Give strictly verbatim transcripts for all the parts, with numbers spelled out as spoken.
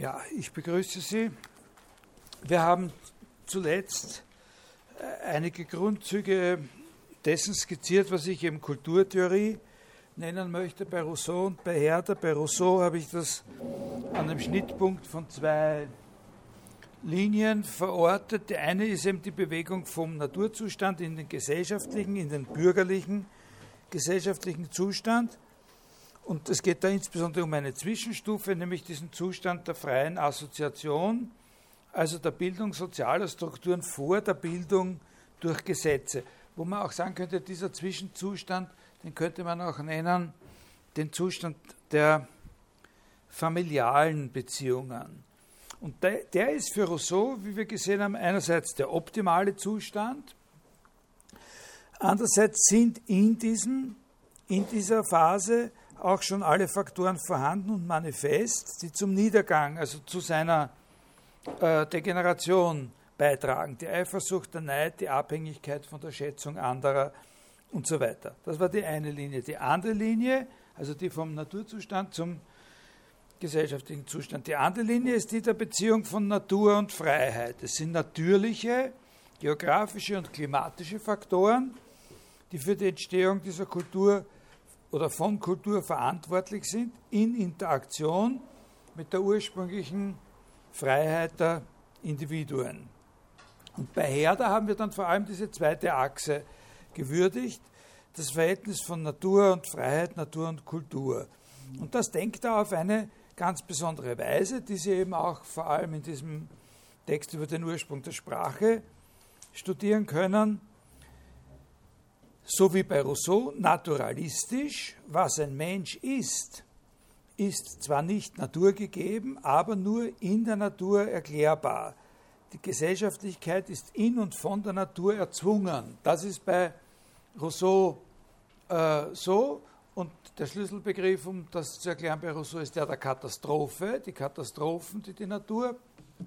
Ja, ich begrüße Sie. Wir haben zuletzt einige Grundzüge dessen skizziert, was ich eben Kulturtheorie nennen möchte, bei Rousseau und bei Herder. Bei Rousseau habe ich das an dem Schnittpunkt von zwei Linien verortet. Die eine ist eben die Bewegung vom Naturzustand in den gesellschaftlichen, in den bürgerlichen gesellschaftlichen Zustand. Und es geht da insbesondere um eine Zwischenstufe, nämlich diesen Zustand der freien Assoziation, also der Bildung sozialer Strukturen vor der Bildung durch Gesetze. Wo man auch sagen könnte, dieser Zwischenzustand, den könnte man auch nennen, den Zustand der familialen Beziehungen. Und der, der ist für Rousseau, wie wir gesehen haben, einerseits der optimale Zustand, andererseits sind in, diesem, in dieser Phase auch schon alle Faktoren vorhanden und manifest, die zum Niedergang, also zu seiner äh, Degeneration beitragen. Die Eifersucht, der Neid, die Abhängigkeit von der Schätzung anderer und so weiter. Das war die eine Linie. Die andere Linie, also die vom Naturzustand zum gesellschaftlichen Zustand. Die andere Linie ist die der Beziehung von Natur und Freiheit. Es sind natürliche, geografische und klimatische Faktoren, die für die Entstehung dieser Kultur oder von Kultur verantwortlich sind, in Interaktion mit der ursprünglichen Freiheit der Individuen. Und bei Herder haben wir dann vor allem diese zweite Achse gewürdigt, das Verhältnis von Natur und Freiheit, Natur und Kultur. Und das denkt er auf eine ganz besondere Weise, die Sie eben auch vor allem in diesem Text über den Ursprung der Sprache studieren können. So wie bei Rousseau, naturalistisch, was ein Mensch ist, ist zwar nicht naturgegeben, aber nur in der Natur erklärbar. Die Gesellschaftlichkeit ist in und von der Natur erzwungen. Das ist bei Rousseau äh, so. Und der Schlüsselbegriff, um das zu erklären bei Rousseau, ist der der Katastrophe, die Katastrophen, die die Natur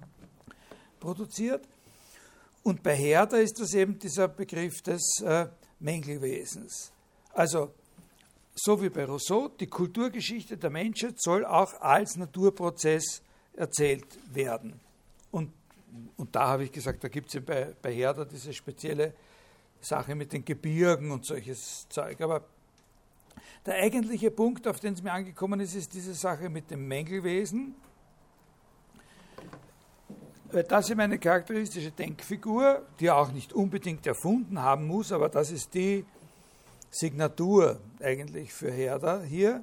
produziert. Und bei Herder ist das eben dieser Begriff des äh, Mängelwesens. Also, so wie bei Rousseau, die Kulturgeschichte der Menschheit soll auch als Naturprozess erzählt werden. Und, und da habe ich gesagt, da gibt es ja bei, bei Herder diese spezielle Sache mit den Gebirgen und solches Zeug. Aber der eigentliche Punkt, auf den es mir angekommen ist, ist diese Sache mit dem Mängelwesen. Das ist eine charakteristische Denkfigur, die er auch nicht unbedingt erfunden haben muss, aber das ist die Signatur eigentlich für Herder hier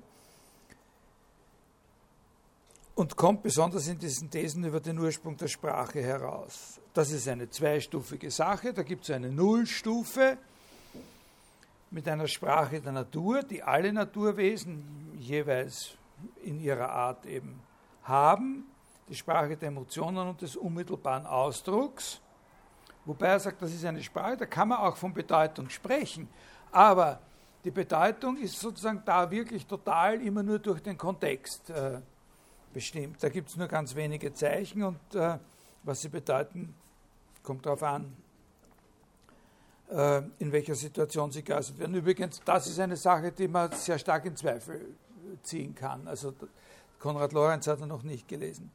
und kommt besonders in diesen Thesen über den Ursprung der Sprache heraus. Das ist eine zweistufige Sache, da gibt es eine Nullstufe mit einer Sprache der Natur, die alle Naturwesen jeweils in ihrer Art eben haben, die Sprache der Emotionen und des unmittelbaren Ausdrucks, wobei er sagt, das ist eine Sprache, da kann man auch von Bedeutung sprechen, aber die Bedeutung ist sozusagen da wirklich total immer nur durch den Kontext äh, bestimmt. Da gibt es nur ganz wenige Zeichen und äh, was sie bedeuten, kommt darauf an, äh, in welcher Situation sie geäußert werden. Übrigens, das ist eine Sache, die man sehr stark in Zweifel ziehen kann. Also Konrad Lorenz hat er noch nicht gelesen.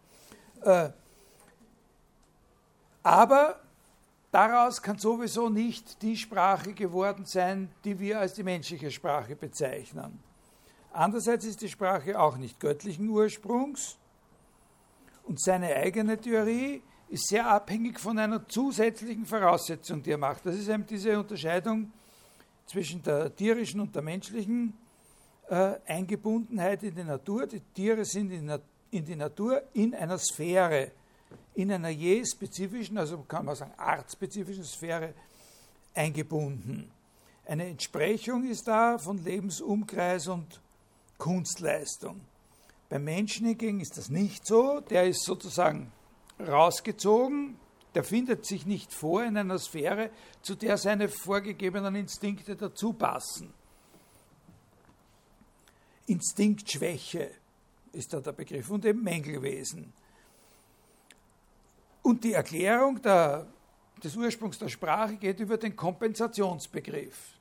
Aber daraus kann sowieso nicht die Sprache geworden sein, die wir als die menschliche Sprache bezeichnen. Andererseits ist die Sprache auch nicht göttlichen Ursprungs und seine eigene Theorie ist sehr abhängig von einer zusätzlichen Voraussetzung, die er macht. Das ist eben diese Unterscheidung zwischen der tierischen und der menschlichen äh, Eingebundenheit in die Natur. Die Tiere sind in der in die Natur in einer Sphäre, in einer je spezifischen, also kann man sagen artspezifischen Sphäre eingebunden. Eine Entsprechung ist da von Lebensumkreis und Kunstleistung. Beim Menschen hingegen ist das nicht so, der ist sozusagen rausgezogen, der findet sich nicht vor in einer Sphäre, zu der seine vorgegebenen Instinkte dazu passen. Instinktschwäche ist da der Begriff, und eben Mängelwesen. Und die Erklärung der, des Ursprungs der Sprache geht über den Kompensationsbegriff.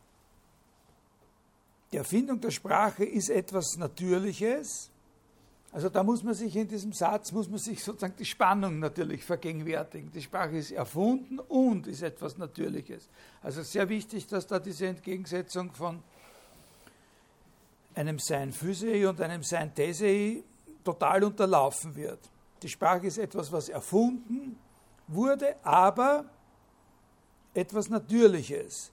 Die Erfindung der Sprache ist etwas Natürliches, Also da muss man sich in diesem Satz, muss man sich sozusagen die Spannung natürlich vergegenwärtigen. Die Sprache ist erfunden und ist etwas Natürliches. Also sehr wichtig, dass da diese Entgegensetzung von einem Sein Physei und einem Sein Thesei total unterlaufen wird. Die Sprache ist etwas, was erfunden wurde, aber etwas Natürliches.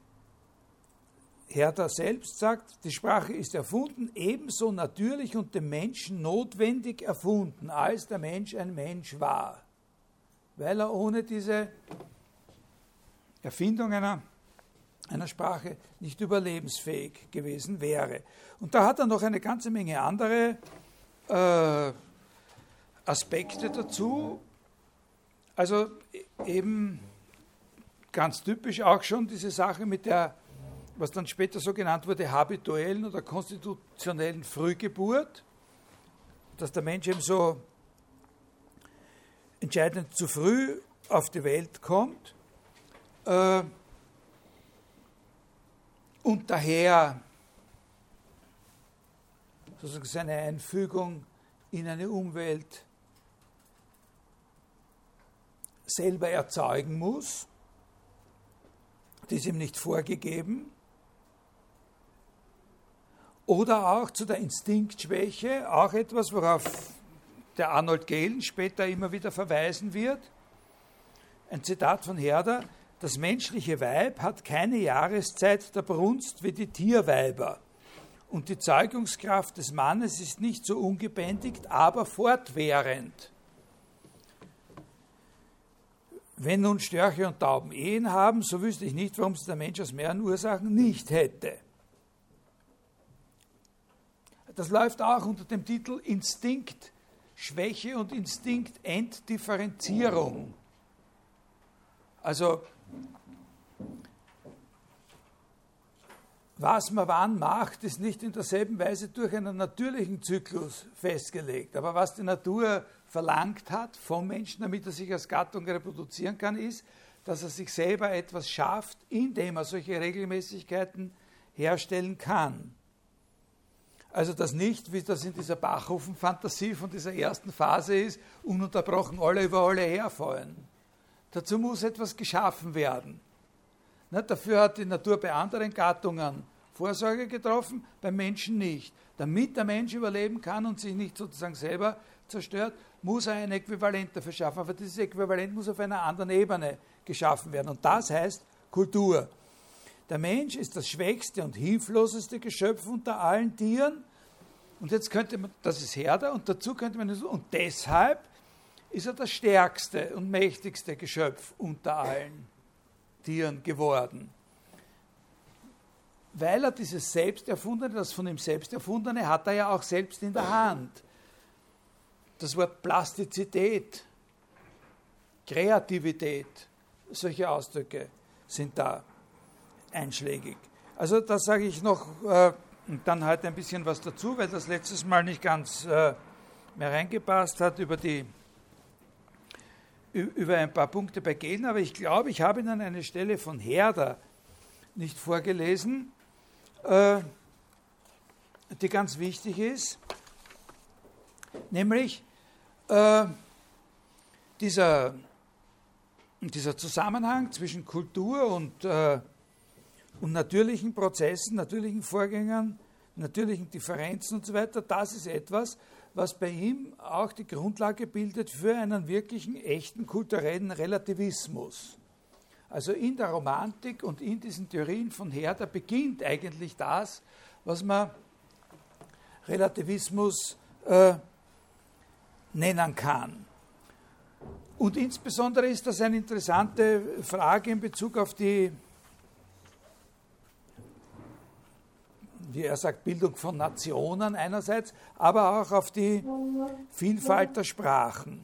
Herder selbst sagt, die Sprache ist erfunden, ebenso natürlich und dem Menschen notwendig erfunden, als der Mensch ein Mensch war, weil er ohne diese Erfindung einer, einer Sprache nicht überlebensfähig gewesen wäre. Und da hat er noch eine ganze Menge andere äh, Aspekte dazu, also eben ganz typisch auch schon diese Sache mit der, was dann später so genannt wurde, habituellen oder konstitutionellen Frühgeburt, dass der Mensch eben so entscheidend zu früh auf die Welt kommt äh, und daher sozusagen seine Einfügung in eine Umwelt selber erzeugen muss, die ist ihm nicht vorgegeben. Oder auch zu der Instinktschwäche, auch etwas, worauf der Arnold Gehlen später immer wieder verweisen wird. Ein Zitat von Herder: Das menschliche Weib hat keine Jahreszeit der Brunst wie die Tierweiber. Und die Zeugungskraft des Mannes ist nicht so ungebändigt, aber fortwährend. Wenn nun Störche und Tauben Ehen haben, so wüsste ich nicht, warum es der Mensch aus mehreren Ursachen nicht hätte. Das läuft auch unter dem Titel Instinktschwäche und Instinktentdifferenzierung. Also, was man wann macht, ist nicht in derselben Weise durch einen natürlichen Zyklus festgelegt. Aber was die Natur verlangt hat vom Menschen, damit er sich als Gattung reproduzieren kann, ist, dass er sich selber etwas schafft, indem er solche Regelmäßigkeiten herstellen kann. Also dass nicht, wie das in dieser Bachhofen-Fantasie von dieser ersten Phase ist, ununterbrochen alle über alle herfallen. Dazu muss etwas geschaffen werden. Ne, dafür hat die Natur bei anderen Gattungen Vorsorge getroffen, beim Menschen nicht. Damit der Mensch überleben kann und sich nicht sozusagen selber zerstört, muss er ein Äquivalent dafür schaffen. Aber dieses Äquivalent muss auf einer anderen Ebene geschaffen werden. Und das heißt Kultur. Der Mensch ist das schwächste und hilfloseste Geschöpf unter allen Tieren. Und jetzt könnte man, das ist Herder, und dazu könnte man, und deshalb ist er das stärkste und mächtigste Geschöpf unter allen Tieren geworden. Weil er dieses Selbsterfundene, das von ihm selbst Erfundene, hat er ja auch selbst in der Hand. Das Wort Plastizität, Kreativität, solche Ausdrücke sind da einschlägig. Also da sage ich noch äh, dann heute ein bisschen was dazu, weil das letztes Mal nicht ganz äh, mehr reingepasst hat über die über ein paar Punkte bei Gehlen, aber ich glaube, ich habe Ihnen eine Stelle von Herder nicht vorgelesen, äh, die ganz wichtig ist, nämlich äh, dieser, dieser Zusammenhang zwischen Kultur und, äh, und natürlichen Prozessen, natürlichen Vorgängen, natürlichen Differenzen und so weiter, das ist etwas, was bei ihm auch die Grundlage bildet für einen wirklichen, echten kulturellen Relativismus. Also in der Romantik und in diesen Theorien von Herder beginnt eigentlich das, was man Relativismus äh, nennen kann. Und insbesondere ist das eine interessante Frage in Bezug auf die, wie er sagt, Bildung von Nationen einerseits, aber auch auf die Vielfalt der Sprachen.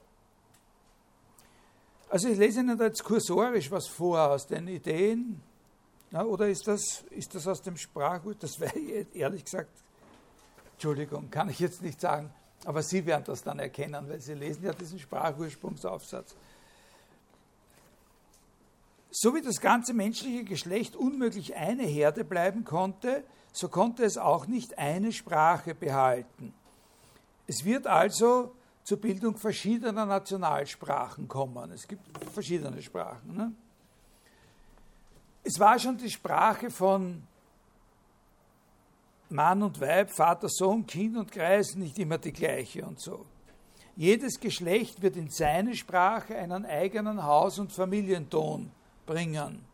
Also ich lese Ihnen da jetzt kursorisch was vor aus den Ideen, ja, oder ist das, ist das aus dem Sprachgut? Das wäre ehrlich gesagt, Entschuldigung, kann ich jetzt nicht sagen, aber Sie werden das dann erkennen, weil Sie lesen ja diesen Sprachursprungsaufsatz. So wie das ganze menschliche Geschlecht unmöglich eine Herde bleiben konnte, so konnte es auch nicht eine Sprache behalten. Es wird also zur Bildung verschiedener Nationalsprachen kommen. Es gibt verschiedene Sprachen. Ne? Es war schon die Sprache von Mann und Weib, Vater, Sohn, Kind und Greis nicht immer die gleiche und so. Jedes Geschlecht wird in seine Sprache einen eigenen Haus- und Familienton bringen.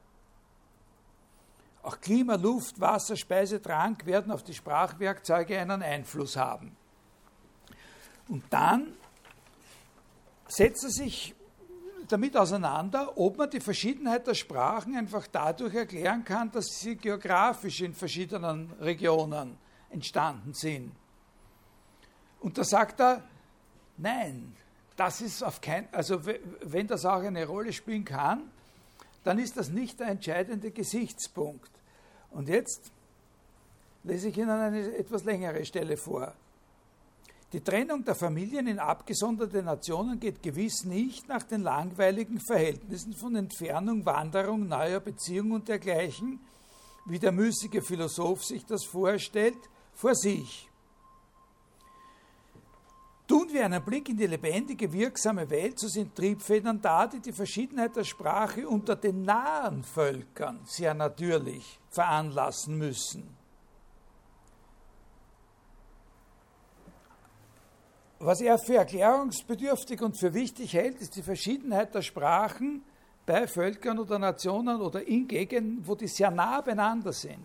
Auch Klima, Luft, Wasser, Speise, Trank werden auf die Sprachwerkzeuge einen Einfluss haben. Und dann setzt er sich damit auseinander, ob man die Verschiedenheit der Sprachen einfach dadurch erklären kann, dass sie geografisch in verschiedenen Regionen entstanden sind. Und da sagt er, nein, das ist auf kein, also wenn das auch eine Rolle spielen kann, dann ist das nicht der entscheidende Gesichtspunkt. Und jetzt lese ich Ihnen eine etwas längere Stelle vor. Die Trennung der Familien in abgesonderte Nationen geht gewiss nicht nach den langweiligen Verhältnissen von Entfernung, Wanderung, neuer Beziehung und dergleichen, wie der müßige Philosoph sich das vorstellt, vor sich. Tun wir einen Blick in die lebendige, wirksame Welt, so sind Triebfedern da, die die Verschiedenheit der Sprache unter den nahen Völkern sehr natürlich veranlassen müssen. Was er für erklärungsbedürftig und für wichtig hält, ist die Verschiedenheit der Sprachen bei Völkern oder Nationen oder in Gegenden, wo die sehr nah beieinander sind.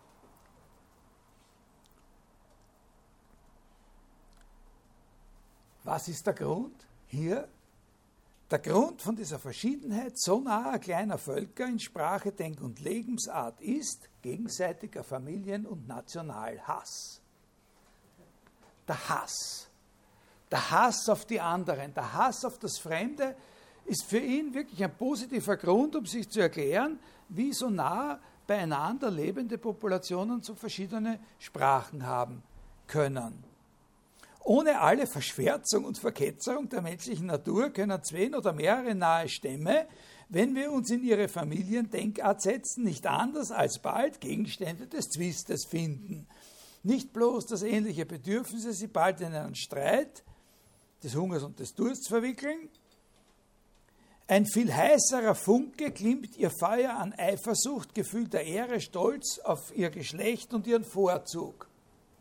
Was ist der Grund hier? Der Grund von dieser Verschiedenheit so naher kleiner Völker in Sprache, Denk- und Lebensart ist gegenseitiger Familien- und Nationalhass. Der Hass. Der Hass auf die anderen, der Hass auf das Fremde ist für ihn wirklich ein positiver Grund, um sich zu erklären, wie so nah beieinander lebende Populationen so verschiedene Sprachen haben können. Ohne alle Verschwärzung und Verketzerung der menschlichen Natur können zwei oder mehrere nahe Stämme, wenn wir uns in ihre Familiendenkart setzen, nicht anders als bald Gegenstände des Zwistes finden. Nicht bloß, dass ähnliche Bedürfnisse sie bald in einen Streit des Hungers und des Dursts verwickeln. Ein viel heißerer Funke glimmt ihr Feuer an Eifersucht, gefühlter Ehre, Stolz auf ihr Geschlecht und ihren Vorzug.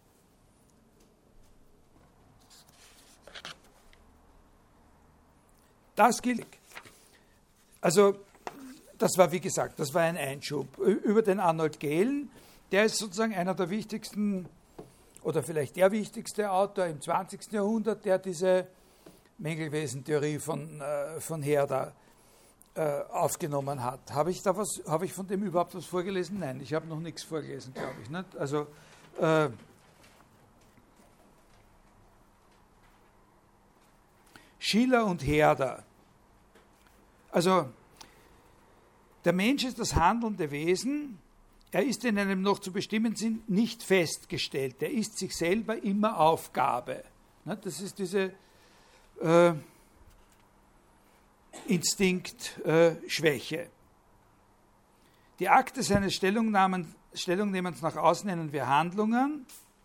Das gilt. Also, das war, wie gesagt, das war ein Einschub über den Arnold Gehlen. Der ist sozusagen einer der wichtigsten oder vielleicht der wichtigste Autor im zwanzigsten Jahrhundert, der diese Mengelwesen-Theorie von, äh, von Herder äh, aufgenommen hat. Habe ich da was, habe ich von dem überhaupt was vorgelesen? Nein, ich habe noch nichts vorgelesen, glaube ich. Nicht? Also, äh, Schiller und Herder. Also, der Mensch ist das handelnde Wesen. Er ist in einem noch zu bestimmenden Sinn nicht festgestellt. Er ist sich selber immer Aufgabe. Das ist diese äh, Instinktschwäche. Äh, Die Akte seines Stellungnehmens nach außen nennen wir Handlungen.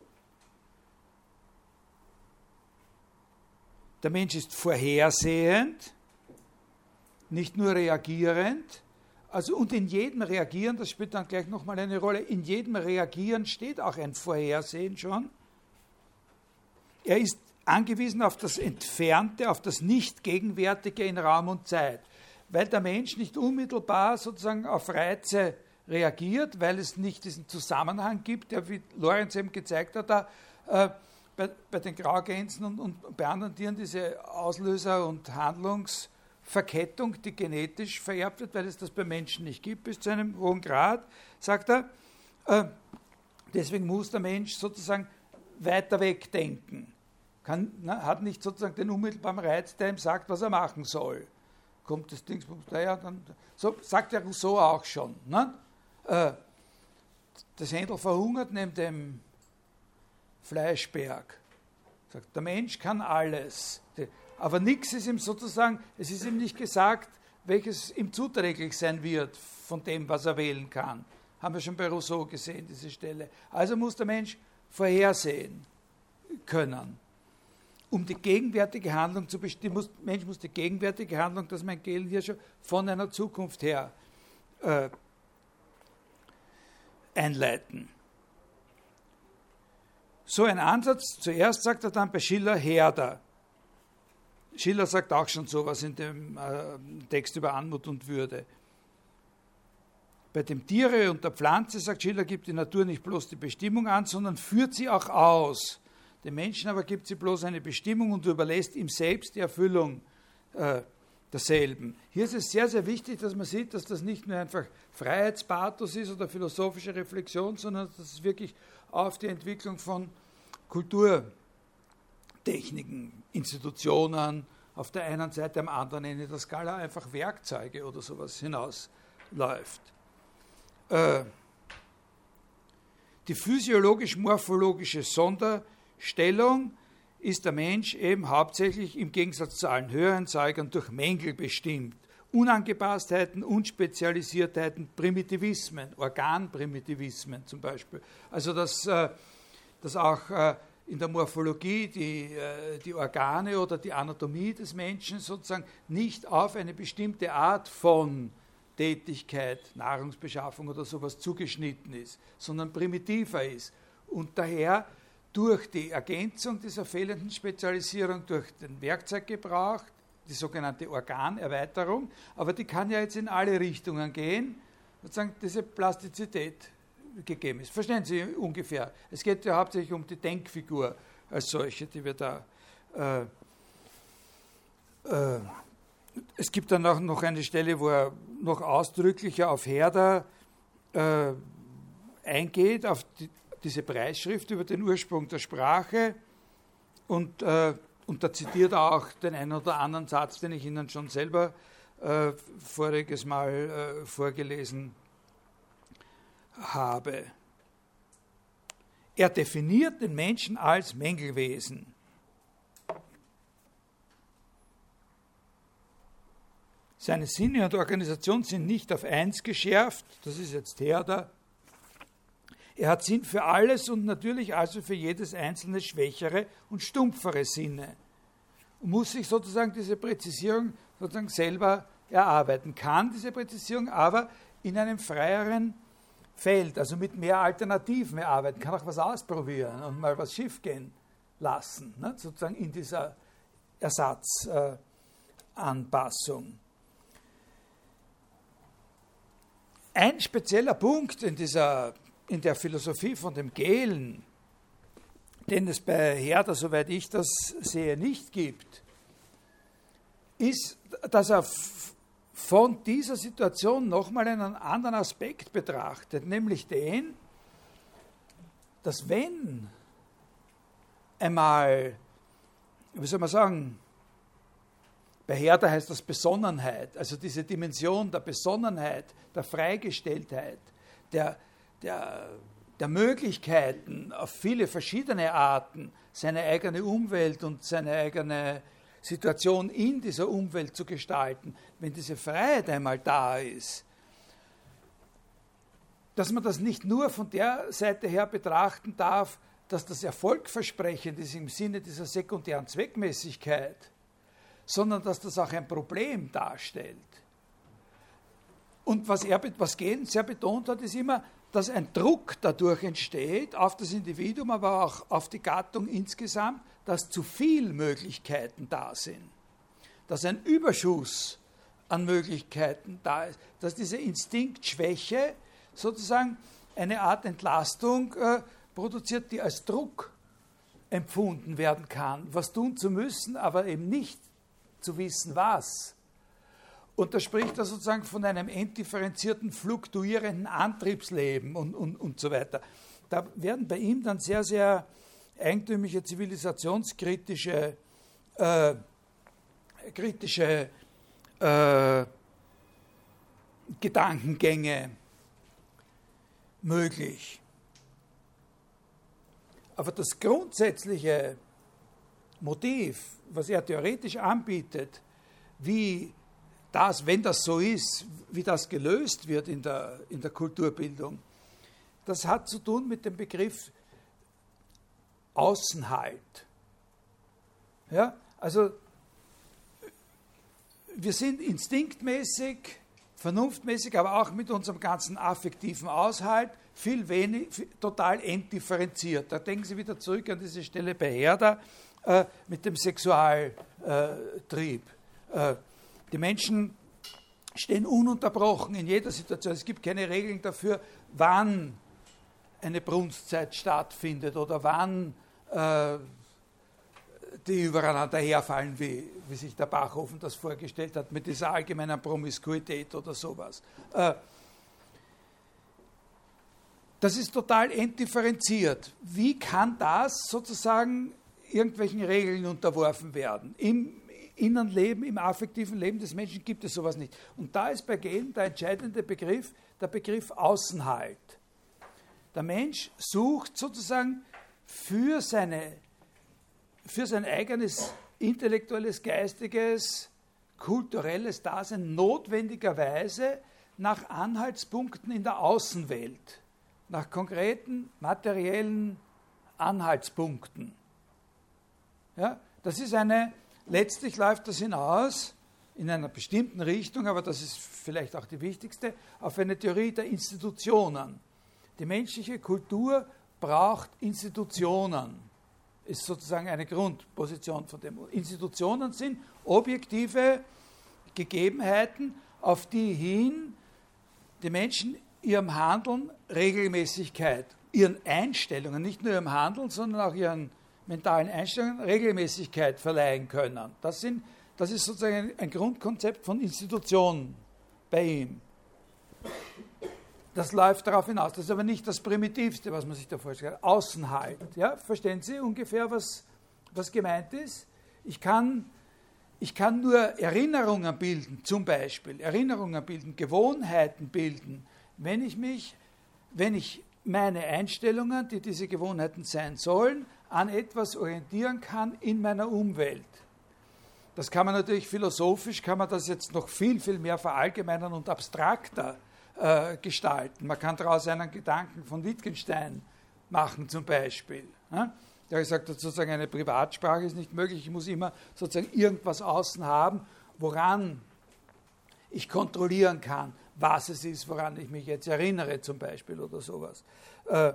Der Mensch ist vorhersehend, nicht nur reagierend. Also und in jedem Reagieren, das spielt dann gleich nochmal eine Rolle, in jedem Reagieren steht auch ein Vorhersehen schon. Er ist angewiesen auf das Entfernte, auf das Nicht-Gegenwärtige in Raum und Zeit, weil der Mensch nicht unmittelbar sozusagen auf Reize reagiert, weil es nicht diesen Zusammenhang gibt, der, wie Lorenz eben gezeigt hat, da, äh, bei, bei den Graugänsen und, und bei anderen Tieren diese Auslöser- und Handlungsverkettung, die genetisch vererbt wird, weil es das bei Menschen nicht gibt, bis zu einem hohen Grad, sagt er, äh, deswegen muss der Mensch sozusagen weiter wegdenken. Kann, na, hat nicht sozusagen den unmittelbaren Reiz, der ihm sagt, was er machen soll. Kommt das Ding, naja, dann, so sagt der Rousseau auch schon. Ne? Äh, das Händel verhungert neben dem Fleischberg. Sagt, der Mensch kann alles. Aber nichts ist ihm sozusagen, es ist ihm nicht gesagt, welches ihm zuträglich sein wird von dem, was er wählen kann. Haben wir schon bei Rousseau gesehen, diese Stelle. Also muss der Mensch vorhersehen können. um die gegenwärtige Handlung zu bestimmen. Der Mensch muss die gegenwärtige Handlung, das meint Gehlen hier schon, von einer Zukunft her äh, einleiten. So ein Ansatz, zuerst sagt er dann bei Schiller Herder. Schiller sagt auch schon sowas in dem äh, Text über Anmut und Würde. Bei dem Tiere und der Pflanze, sagt Schiller, gibt die Natur nicht bloß die Bestimmung an, sondern führt sie auch aus. Dem Menschen aber gibt sie bloß eine Bestimmung und überlässt ihm selbst die Erfüllung äh, derselben. Hier ist es sehr, sehr wichtig, dass man sieht, dass das nicht nur einfach Freiheitspathos ist oder philosophische Reflexion, sondern dass es wirklich auf die Entwicklung von Kulturtechniken, Institutionen auf der einen Seite, am anderen Ende der Skala einfach Werkzeuge oder sowas hinausläuft. Äh, die physiologisch-morphologische Sonderstellung ist der Mensch eben hauptsächlich im Gegensatz zu allen höheren Zeugern durch Mängel bestimmt. Unangepasstheiten, Unspezialisiertheiten, Primitivismen, Organprimitivismen zum Beispiel. Also dass, dass auch in der Morphologie die, die Organe oder die Anatomie des Menschen sozusagen nicht auf eine bestimmte Art von Tätigkeit, Nahrungsbeschaffung oder sowas zugeschnitten ist, sondern primitiver ist. Und daher durch die Ergänzung dieser fehlenden Spezialisierung, durch den Werkzeuggebrauch, die sogenannte Organerweiterung, aber die kann ja jetzt in alle Richtungen gehen, sozusagen diese Plastizität gegeben ist. Verstehen Sie ungefähr? Es geht ja hauptsächlich um die Denkfigur als solche, die wir da... Äh, äh, es gibt dann auch noch eine Stelle, wo er noch ausdrücklicher auf Herder äh, eingeht, auf die, diese Preisschrift über den Ursprung der Sprache und, äh, und da zitiert er auch den einen oder anderen Satz, den ich Ihnen schon selber äh, voriges Mal äh, vorgelesen habe. Er definiert den Menschen als Mängelwesen. Seine Sinne und Organisation sind nicht auf eins geschärft, das ist jetzt Herder. Er hat Sinn für alles und natürlich also für jedes einzelne schwächere und stumpfere Sinne. Und muss sich sozusagen diese Präzisierung sozusagen selber erarbeiten. Kann diese Präzisierung aber in einem freieren Feld, also mit mehr Alternativen erarbeiten, kann auch was ausprobieren und mal was schief gehen lassen, ne? Sozusagen in dieser Ersatzanpassung. Äh, Ein spezieller Punkt in, dieser, in der Philosophie von dem Gehlen, den es bei Herder, soweit ich das sehe, nicht gibt, ist, dass er von dieser Situation nochmal einen anderen Aspekt betrachtet, nämlich den, dass wenn einmal, wie soll man sagen, bei Herder heißt das Besonnenheit, also diese Dimension der Besonnenheit, der Freigestelltheit, der, der, der Möglichkeiten auf viele verschiedene Arten, seine eigene Umwelt und seine eigene Situation in dieser Umwelt zu gestalten, wenn diese Freiheit einmal da ist, dass man das nicht nur von der Seite her betrachten darf, dass das erfolgversprechend ist im Sinne dieser sekundären Zweckmäßigkeit, sondern dass das auch ein Problem darstellt. Und was, er, was Gehlen sehr betont hat, ist immer, dass ein Druck dadurch entsteht, auf das Individuum, aber auch auf die Gattung insgesamt, dass zu viele Möglichkeiten da sind, dass ein Überschuss an Möglichkeiten da ist, dass diese Instinktschwäche sozusagen eine Art Entlastung äh, produziert, die als Druck empfunden werden kann, was tun zu müssen, aber eben nicht zu wissen, was. Und da spricht er sozusagen von einem entdifferenzierten, fluktuierenden Antriebsleben und, und, und so weiter. Da werden bei ihm dann sehr, sehr eigentümliche, zivilisationskritische äh, kritische äh, Gedankengänge möglich. Aber das grundsätzliche Motiv, was er theoretisch anbietet, wie das, wenn das so ist, wie das gelöst wird in der, in der Kulturbildung, das hat zu tun mit dem Begriff Außenhalt. Ja? Also wir sind instinktmäßig, vernunftmäßig, aber auch mit unserem ganzen affektiven Aushalt viel wenig, viel, total entdifferenziert. Da denken Sie wieder zurück an diese Stelle bei Herder äh, mit dem Sexualtrieb. Äh, die Menschen stehen ununterbrochen in jeder Situation. Es gibt keine Regeln dafür, wann eine Brunstzeit stattfindet oder wann äh, die übereinander herfallen, wie, wie sich der Bachhofen das vorgestellt hat, mit dieser allgemeinen Promiskuität oder sowas. Äh, das ist total entdifferenziert. Wie kann das sozusagen irgendwelchen Regeln unterworfen werden? Im Innenleben, im affektiven Leben des Menschen gibt es sowas nicht. Und da ist bei Gehlen der entscheidende Begriff, der Begriff Außenhalt. Der Mensch sucht sozusagen für, seine, für sein eigenes intellektuelles, geistiges, kulturelles Dasein notwendigerweise nach Anhaltspunkten in der Außenwelt, nach konkreten materiellen Anhaltspunkten. Ja, das ist eine, letztlich läuft das hinaus in einer bestimmten Richtung, aber das ist vielleicht auch die wichtigste, auf eine Theorie der Institutionen. Die menschliche Kultur braucht Institutionen, ist sozusagen eine Grundposition von dem. Institutionen sind objektive Gegebenheiten, auf die hin die Menschen ihrem Handeln Regelmäßigkeit, ihren Einstellungen, nicht nur ihrem Handeln, sondern auch ihren mentalen Einstellungen Regelmäßigkeit verleihen können. Das, sind, das ist sozusagen ein Grundkonzept von Institutionen bei ihm. Das läuft darauf hinaus. Das ist aber nicht das Primitivste, was man sich da vorstellt. Außenhalt. Ja? Verstehen Sie ungefähr, was, was gemeint ist? Ich kann, ich kann nur Erinnerungen bilden, zum Beispiel. Erinnerungen bilden, Gewohnheiten bilden, wenn ich mich, wenn ich meine Einstellungen, die diese Gewohnheiten sein sollen, an etwas orientieren kann in meiner Umwelt. Das kann man natürlich philosophisch, kann man das jetzt noch viel, viel mehr verallgemeinern und abstrakter äh, gestalten. Man kann daraus einen Gedanken von Wittgenstein machen zum Beispiel. Ja? Der gesagt hat, sozusagen eine Privatsprache ist nicht möglich, ich muss immer sozusagen irgendwas außen haben, woran ich kontrollieren kann, was es ist, woran ich mich jetzt erinnere zum Beispiel oder sowas. Äh,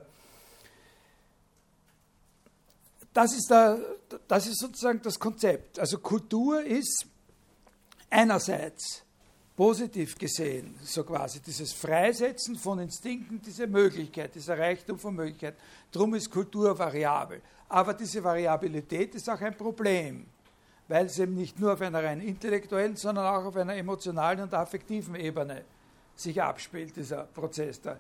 Das ist, der, das ist sozusagen das Konzept. Also Kultur ist einerseits positiv gesehen, so quasi dieses Freisetzen von Instinkten, diese Möglichkeit, dieser Reichtum von Möglichkeiten. Darum ist Kultur variabel. Aber diese Variabilität ist auch ein Problem, weil es eben nicht nur auf einer rein intellektuellen, sondern auch auf einer emotionalen und affektiven Ebene sich abspielt, dieser Prozess der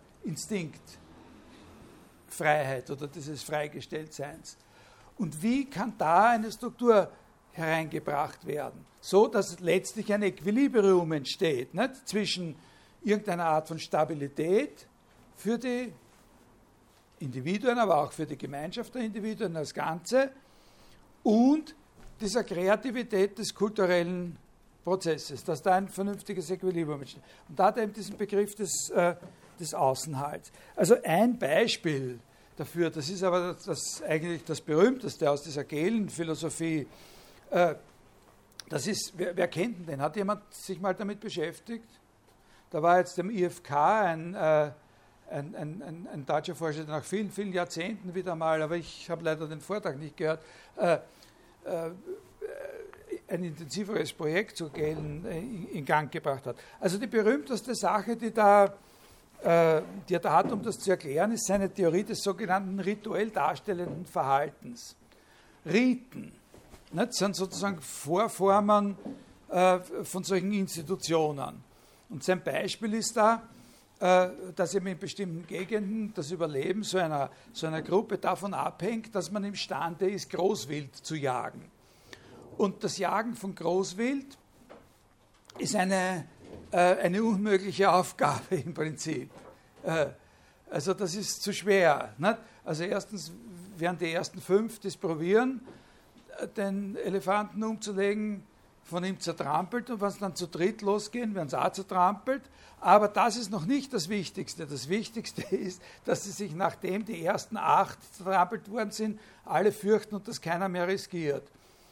Instinktfreiheit oder dieses Freigestelltseins. Und wie kann da eine Struktur hereingebracht werden, so dass letztlich ein Equilibrium entsteht, nicht? Zwischen irgendeiner Art von Stabilität für die Individuen, aber auch für die Gemeinschaft der Individuen als Ganze und dieser Kreativität des kulturellen Prozesses, dass da ein vernünftiges Equilibrium entsteht. Und da hat er eben diesen Begriff des, äh, des Außenhalts. Also ein Beispiel dafür, das ist aber das, das eigentlich das berühmteste aus dieser Gehlen-Philosophie. Äh, das ist, wer, wer kennt den? Hat jemand sich mal damit beschäftigt? Da war jetzt dem I F K ein, äh, ein, ein, ein, ein deutscher Forscher, der nach vielen, vielen Jahrzehnten wieder mal, aber ich habe leider den Vortrag nicht gehört, äh, äh, ein intensiveres Projekt zu Gehlen in, in Gang gebracht hat. Also die berühmteste Sache, die da die er da hat, um das zu erklären, ist seine Theorie des sogenannten rituell darstellenden Verhaltens. Riten, nicht, sind sozusagen Vorformen äh, von solchen Institutionen. Und sein Beispiel ist da, äh, dass eben in bestimmten Gegenden das Überleben so einer, so einer Gruppe davon abhängt, dass man imstande ist, Großwild zu jagen. Und das Jagen von Großwild ist eine eine unmögliche Aufgabe im Prinzip. Also das ist zu schwer. Nicht? Also erstens werden die ersten fünf das probieren, den Elefanten umzulegen, von ihm zertrampelt und wenn es dann zu dritt losgehen, werden sie auch zertrampelt. Aber das ist noch nicht das Wichtigste. Das Wichtigste ist, dass sie sich, nachdem die ersten acht zertrampelt worden sind, alle fürchten und dass keiner mehr riskiert.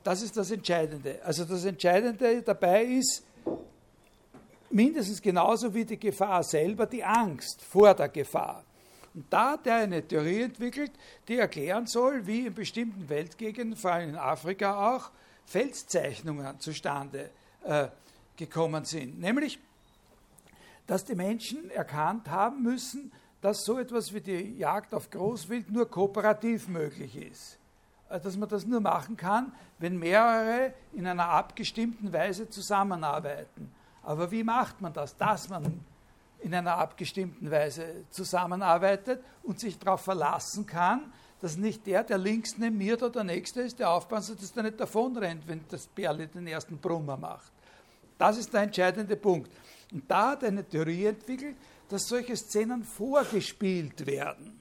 das ist das Entscheidende. Also das Entscheidende dabei ist, mindestens genauso wie die Gefahr selber, die Angst vor der Gefahr. Und da hat er eine Theorie entwickelt, die erklären soll, wie in bestimmten Weltgegenden, vor allem in Afrika auch, Felszeichnungen zustande äh, gekommen sind. Nämlich, dass die Menschen erkannt haben müssen, dass so etwas wie die Jagd auf Großwild nur kooperativ möglich ist. Dass man das nur machen kann, wenn mehrere in einer abgestimmten Weise zusammenarbeiten. Aber wie macht man das? Dass man in einer abgestimmten Weise zusammenarbeitet und sich darauf verlassen kann, dass nicht der, der links neben mir da der Nächste ist, der aufpasst, dass der nicht davonrennt, wenn das Bärli den ersten Brummer macht. Das ist der entscheidende Punkt. Und da hat er eine Theorie entwickelt, dass solche Szenen vorgespielt werden.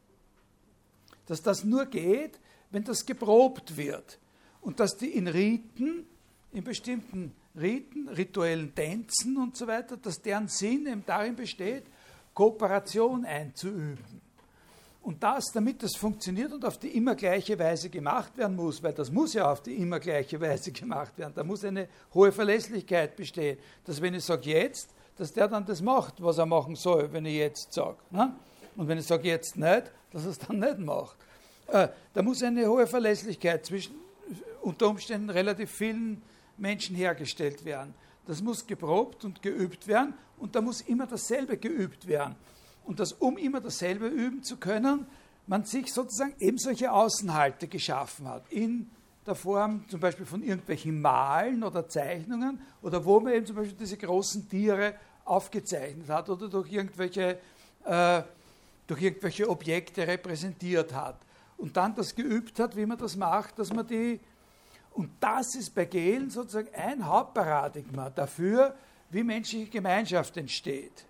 Dass das nur geht, wenn das geprobt wird. Und dass die in Riten, in bestimmten Riten, rituellen Tänzen und so weiter, dass deren Sinn eben darin besteht, Kooperation einzuüben. Und das, damit das funktioniert und auf die immer gleiche Weise gemacht werden muss, weil das muss ja auf die immer gleiche Weise gemacht werden, da muss eine hohe Verlässlichkeit bestehen, dass wenn ich sage jetzt, dass der dann das macht, was er machen soll, wenn ich jetzt sage. Ne? Und wenn ich sage jetzt nicht, dass er es dann nicht macht. Äh, da muss eine hohe Verlässlichkeit zwischen unter Umständen relativ vielen Menschen hergestellt werden. Das muss geprobt und geübt werden und da muss immer dasselbe geübt werden. Und dass, um immer dasselbe üben zu können, man sich sozusagen eben solche Außenhalte geschaffen hat. In der Form zum Beispiel von irgendwelchen Malen oder Zeichnungen oder wo man eben zum Beispiel diese großen Tiere aufgezeichnet hat oder durch irgendwelche, äh, durch irgendwelche Objekte repräsentiert hat. Und dann das geübt hat, wie man das macht, dass man die... Und das ist bei Gehlen sozusagen ein Hauptparadigma dafür, wie menschliche Gemeinschaft entsteht.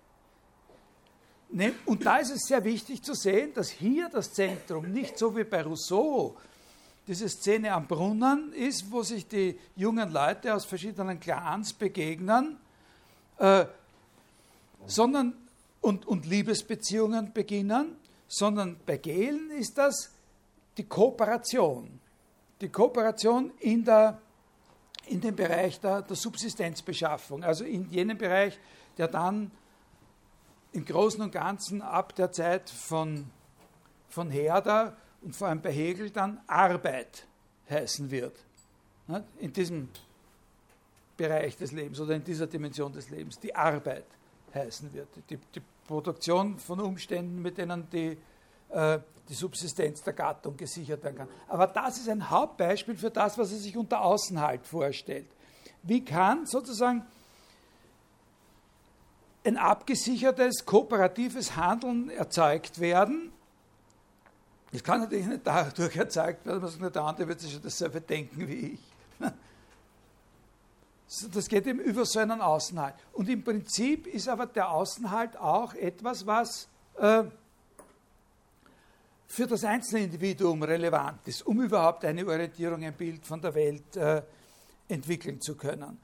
Und da ist es sehr wichtig zu sehen, dass hier das Zentrum nicht so wie bei Rousseau diese Szene am Brunnen ist, wo sich die jungen Leute aus verschiedenen Clans begegnen, äh, sondern und, und Liebesbeziehungen beginnen, sondern bei Gehlen ist das die Kooperation. Die Kooperation in, der, in dem Bereich der, der Subsistenzbeschaffung, also in jenem Bereich, der dann im Großen und Ganzen ab der Zeit von, von Herder und vor allem bei Hegel dann Arbeit heißen wird. In diesem Bereich des Lebens oder in dieser Dimension des Lebens, die Arbeit heißen wird. Die, die Produktion von Umständen, mit denen die, äh, die Subsistenz der Gattung gesichert werden kann. Aber das ist ein Hauptbeispiel für das, was er sich unter Außenhalt vorstellt. Wie kann sozusagen ein abgesichertes, kooperatives Handeln erzeugt werden? Das kann natürlich nicht dadurch erzeugt werden, dass der andere wird sich schon dasselbe denken wie ich. Das geht eben über so einen Außenhalt. Und im Prinzip ist aber der Außenhalt auch etwas, was äh, für das einzelne Individuum relevant ist, um überhaupt eine Orientierung, ein Bild von der Welt äh, entwickeln zu können.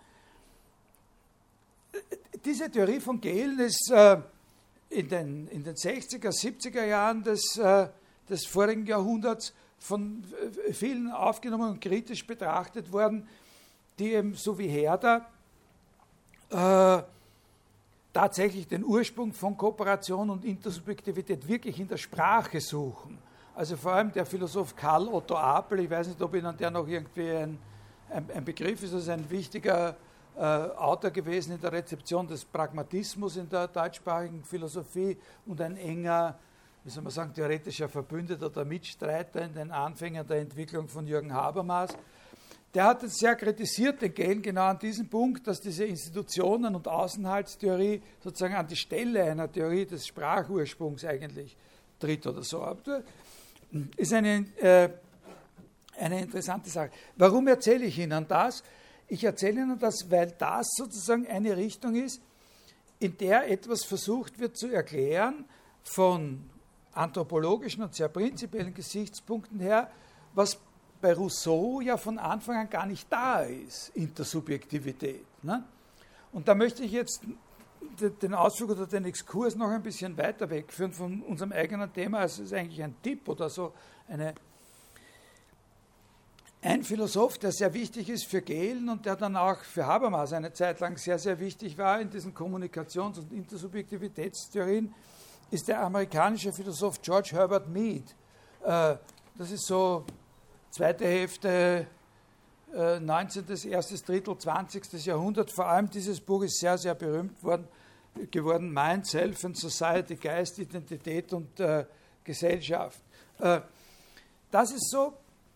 Diese Theorie von Gehlen ist äh, in, den, in den sechziger, siebziger Jahren des, äh, des vorigen Jahrhunderts von äh, vielen aufgenommen und kritisch betrachtet worden, die eben so wie Herder äh, tatsächlich den Ursprung von Kooperation und Intersubjektivität wirklich in der Sprache suchen. Also vor allem der Philosoph Karl Otto Apel, ich weiß nicht, ob Ihnen der noch irgendwie ein, ein, ein Begriff ist, also ein wichtiger äh, Autor gewesen in der Rezeption des Pragmatismus in der deutschsprachigen Philosophie und ein enger, wie soll man sagen, theoretischer Verbündeter oder Mitstreiter in den Anfängen der Entwicklung von Jürgen Habermas. Der hat es sehr kritisiert, den Gehlen, genau an diesem Punkt, dass diese Institutionen- und Außenhaltstheorie sozusagen an die Stelle einer Theorie des Sprachursprungs eigentlich tritt oder so. Ist eine, äh, eine interessante Sache. Warum erzähle ich Ihnen das? Ich erzähle Ihnen das, weil das sozusagen eine Richtung ist, in der etwas versucht wird zu erklären, von anthropologischen und sehr prinzipiellen Gesichtspunkten her, was bei Rousseau ja von Anfang an gar nicht da ist, Intersubjektivität. Ne? Und da möchte ich jetzt den Ausflug oder den Exkurs noch ein bisschen weiter wegführen von unserem eigenen Thema. Also es ist eigentlich ein Tipp oder so eine, Ein Philosoph, der sehr wichtig ist für Gehlen und der dann auch für Habermas eine Zeit lang sehr, sehr wichtig war in diesen Kommunikations- und Intersubjektivitätstheorien, ist der amerikanische Philosoph George Herbert Mead. Das ist so zweite Hälfte neunzehntes, erstes Drittel zwanzigstes Jahrhundert. Vor allem dieses Buch ist sehr, sehr berühmt worden, geworden. Mind, Self and Society, Geist, Identität und äh, Gesellschaft. Äh, das ist so,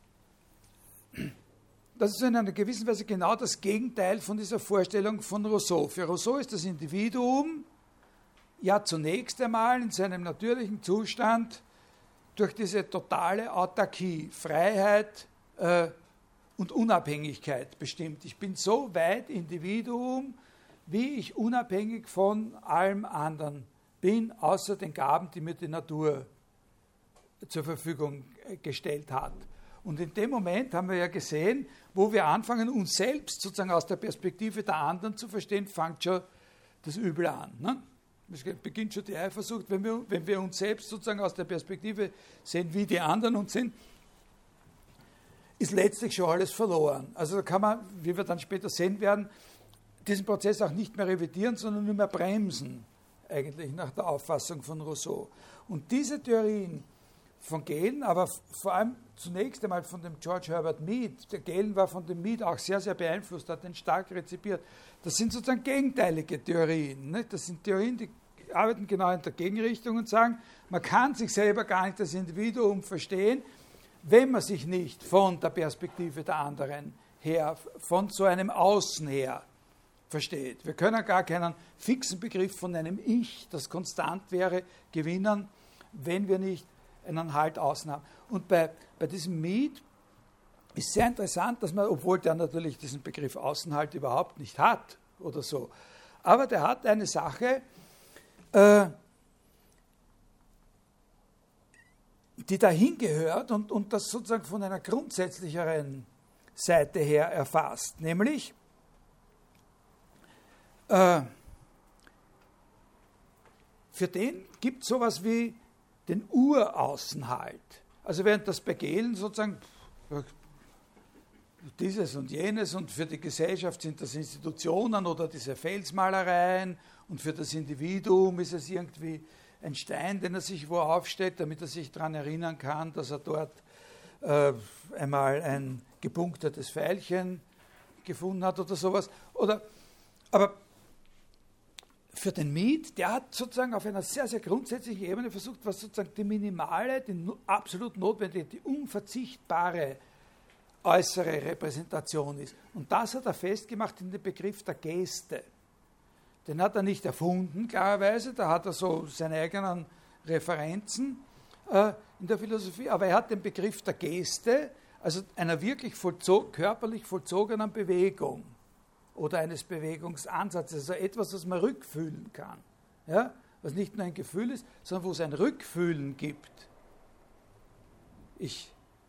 das ist in einer gewissen Weise genau das Gegenteil von dieser Vorstellung von Rousseau. Für Rousseau ist das Individuum ja zunächst einmal in seinem natürlichen Zustand durch diese totale Autarkie, Freiheit äh, und Unabhängigkeit bestimmt. Ich bin so weit Individuum, wie ich unabhängig von allem anderen bin, außer den Gaben, die mir die Natur zur Verfügung gestellt hat. Und in dem Moment haben wir ja gesehen, wo wir anfangen, uns selbst sozusagen aus der Perspektive der anderen zu verstehen, fängt schon das Übel an. Ne? Es beginnt schon die Eifersucht, wenn wir, wenn wir uns selbst sozusagen aus der Perspektive sehen, wie die anderen uns sehen, ist letztlich schon alles verloren. Also da kann man, wie wir dann später sehen werden, diesen Prozess auch nicht mehr revidieren, sondern nur mehr bremsen, eigentlich nach der Auffassung von Rousseau. Und diese Theorien von Gehlen, aber vor allem zunächst einmal von dem George Herbert Mead, der Gehlen war von dem Mead auch sehr, sehr beeinflusst, hat den stark rezipiert. Das sind sozusagen gegenteilige Theorien. Nicht? Das sind Theorien, die arbeiten genau in der Gegenrichtung und sagen, man kann sich selber gar nicht als Individuum verstehen, wenn man sich nicht von der Perspektive der anderen her, von so einem Außen her versteht. Wir können gar keinen fixen Begriff von einem Ich, das konstant wäre, gewinnen, wenn wir nicht einen Halt außen haben. Und bei, bei diesem Mead ist sehr interessant, dass man, obwohl der natürlich diesen Begriff Außenhalt überhaupt nicht hat oder so, aber der hat eine Sache, äh, die dahin gehört und, und das sozusagen von einer grundsätzlicheren Seite her erfasst, nämlich äh, für den gibt es sowas wie den Uraußenhalt. Also während das bei Gehlen sozusagen dieses und jenes und für die Gesellschaft sind das Institutionen oder diese Felsmalereien und für das Individuum ist es irgendwie ein Stein, den er sich wo aufstellt, damit er sich daran erinnern kann, dass er dort äh, einmal ein gepunktetes Pfeilchen gefunden hat oder sowas. Oder, aber für den Mead, der hat sozusagen auf einer sehr, sehr grundsätzlichen Ebene versucht, was sozusagen die minimale, die absolut notwendige, die unverzichtbare äußere Repräsentation ist. Und das hat er festgemacht in dem Begriff der Geste. Den hat er nicht erfunden, klarerweise, da hat er so seine eigenen Referenzen äh, in der Philosophie, aber er hat den Begriff der Geste, also einer wirklich vollzog, körperlich vollzogenen Bewegung, oder eines Bewegungsansatzes, also etwas, was man rückfühlen kann. Ja? Was nicht nur ein Gefühl ist, sondern wo es ein Rückfühlen gibt. Ich,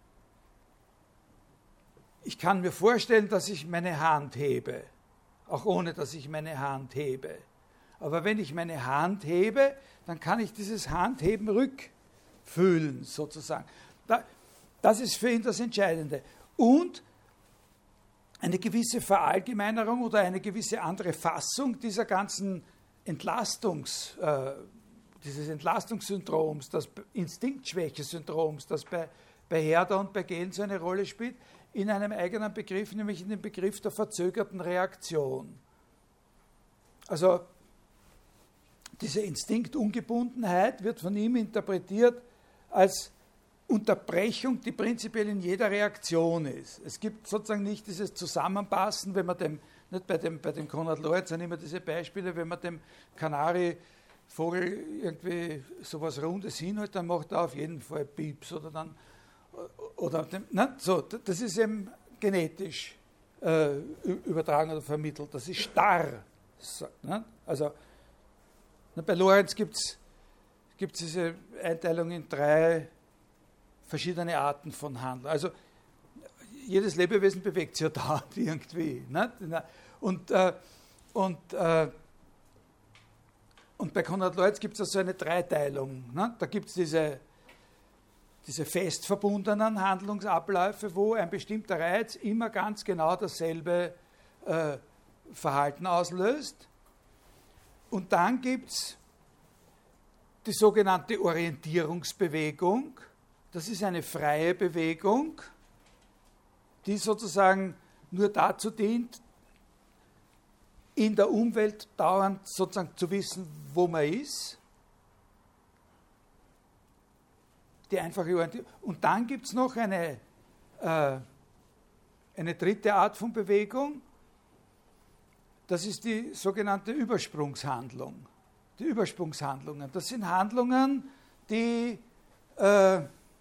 ich kann mir vorstellen, dass ich meine Hand hebe, auch ohne, dass ich meine Hand hebe. Aber wenn ich meine Hand hebe, dann kann ich dieses Handheben rückfühlen, sozusagen. Das ist für ihn das Entscheidende. Und eine gewisse Verallgemeinerung oder eine gewisse andere Fassung dieser ganzen Entlastungs, äh, dieses Entlastungssyndroms, das Instinktschwäche-Syndroms, das bei, bei Herder und bei Gehlen so eine Rolle spielt, in einem eigenen Begriff, nämlich in dem Begriff der verzögerten Reaktion. Also diese Instinktungebundenheit wird von ihm interpretiert als Unterbrechung, die prinzipiell in jeder Reaktion ist. Es gibt sozusagen nicht dieses Zusammenpassen, wenn man dem, nicht bei dem, bei dem Konrad Lorenz sind immer diese Beispiele, wenn man dem Kanarivogel irgendwie sowas Rundes hinhält, dann macht er auf jeden Fall Pieps oder dann, oder dem, ne, so, das ist eben genetisch äh, übertragen oder vermittelt, das ist starr. Ne? Also ne, bei Lorenz gibt es diese Einteilung in drei verschiedene Arten von Handeln. Also jedes Lebewesen bewegt sich ja da irgendwie. Ne? Und, äh, und, äh, und bei Konrad Lorenz gibt es also eine Dreiteilung. Ne? Da gibt es diese, diese fest verbundenen Handlungsabläufe, wo ein bestimmter Reiz immer ganz genau dasselbe äh, Verhalten auslöst. Und dann gibt es die sogenannte Orientierungsbewegung. Das ist eine freie Bewegung, die sozusagen nur dazu dient, in der Umwelt dauernd sozusagen zu wissen, wo man ist. Die einfache Orientierung. Und dann gibt es noch eine, äh, eine dritte Art von Bewegung. Das ist die sogenannte Übersprungshandlung. Die Übersprungshandlungen. Das sind Handlungen, die, äh,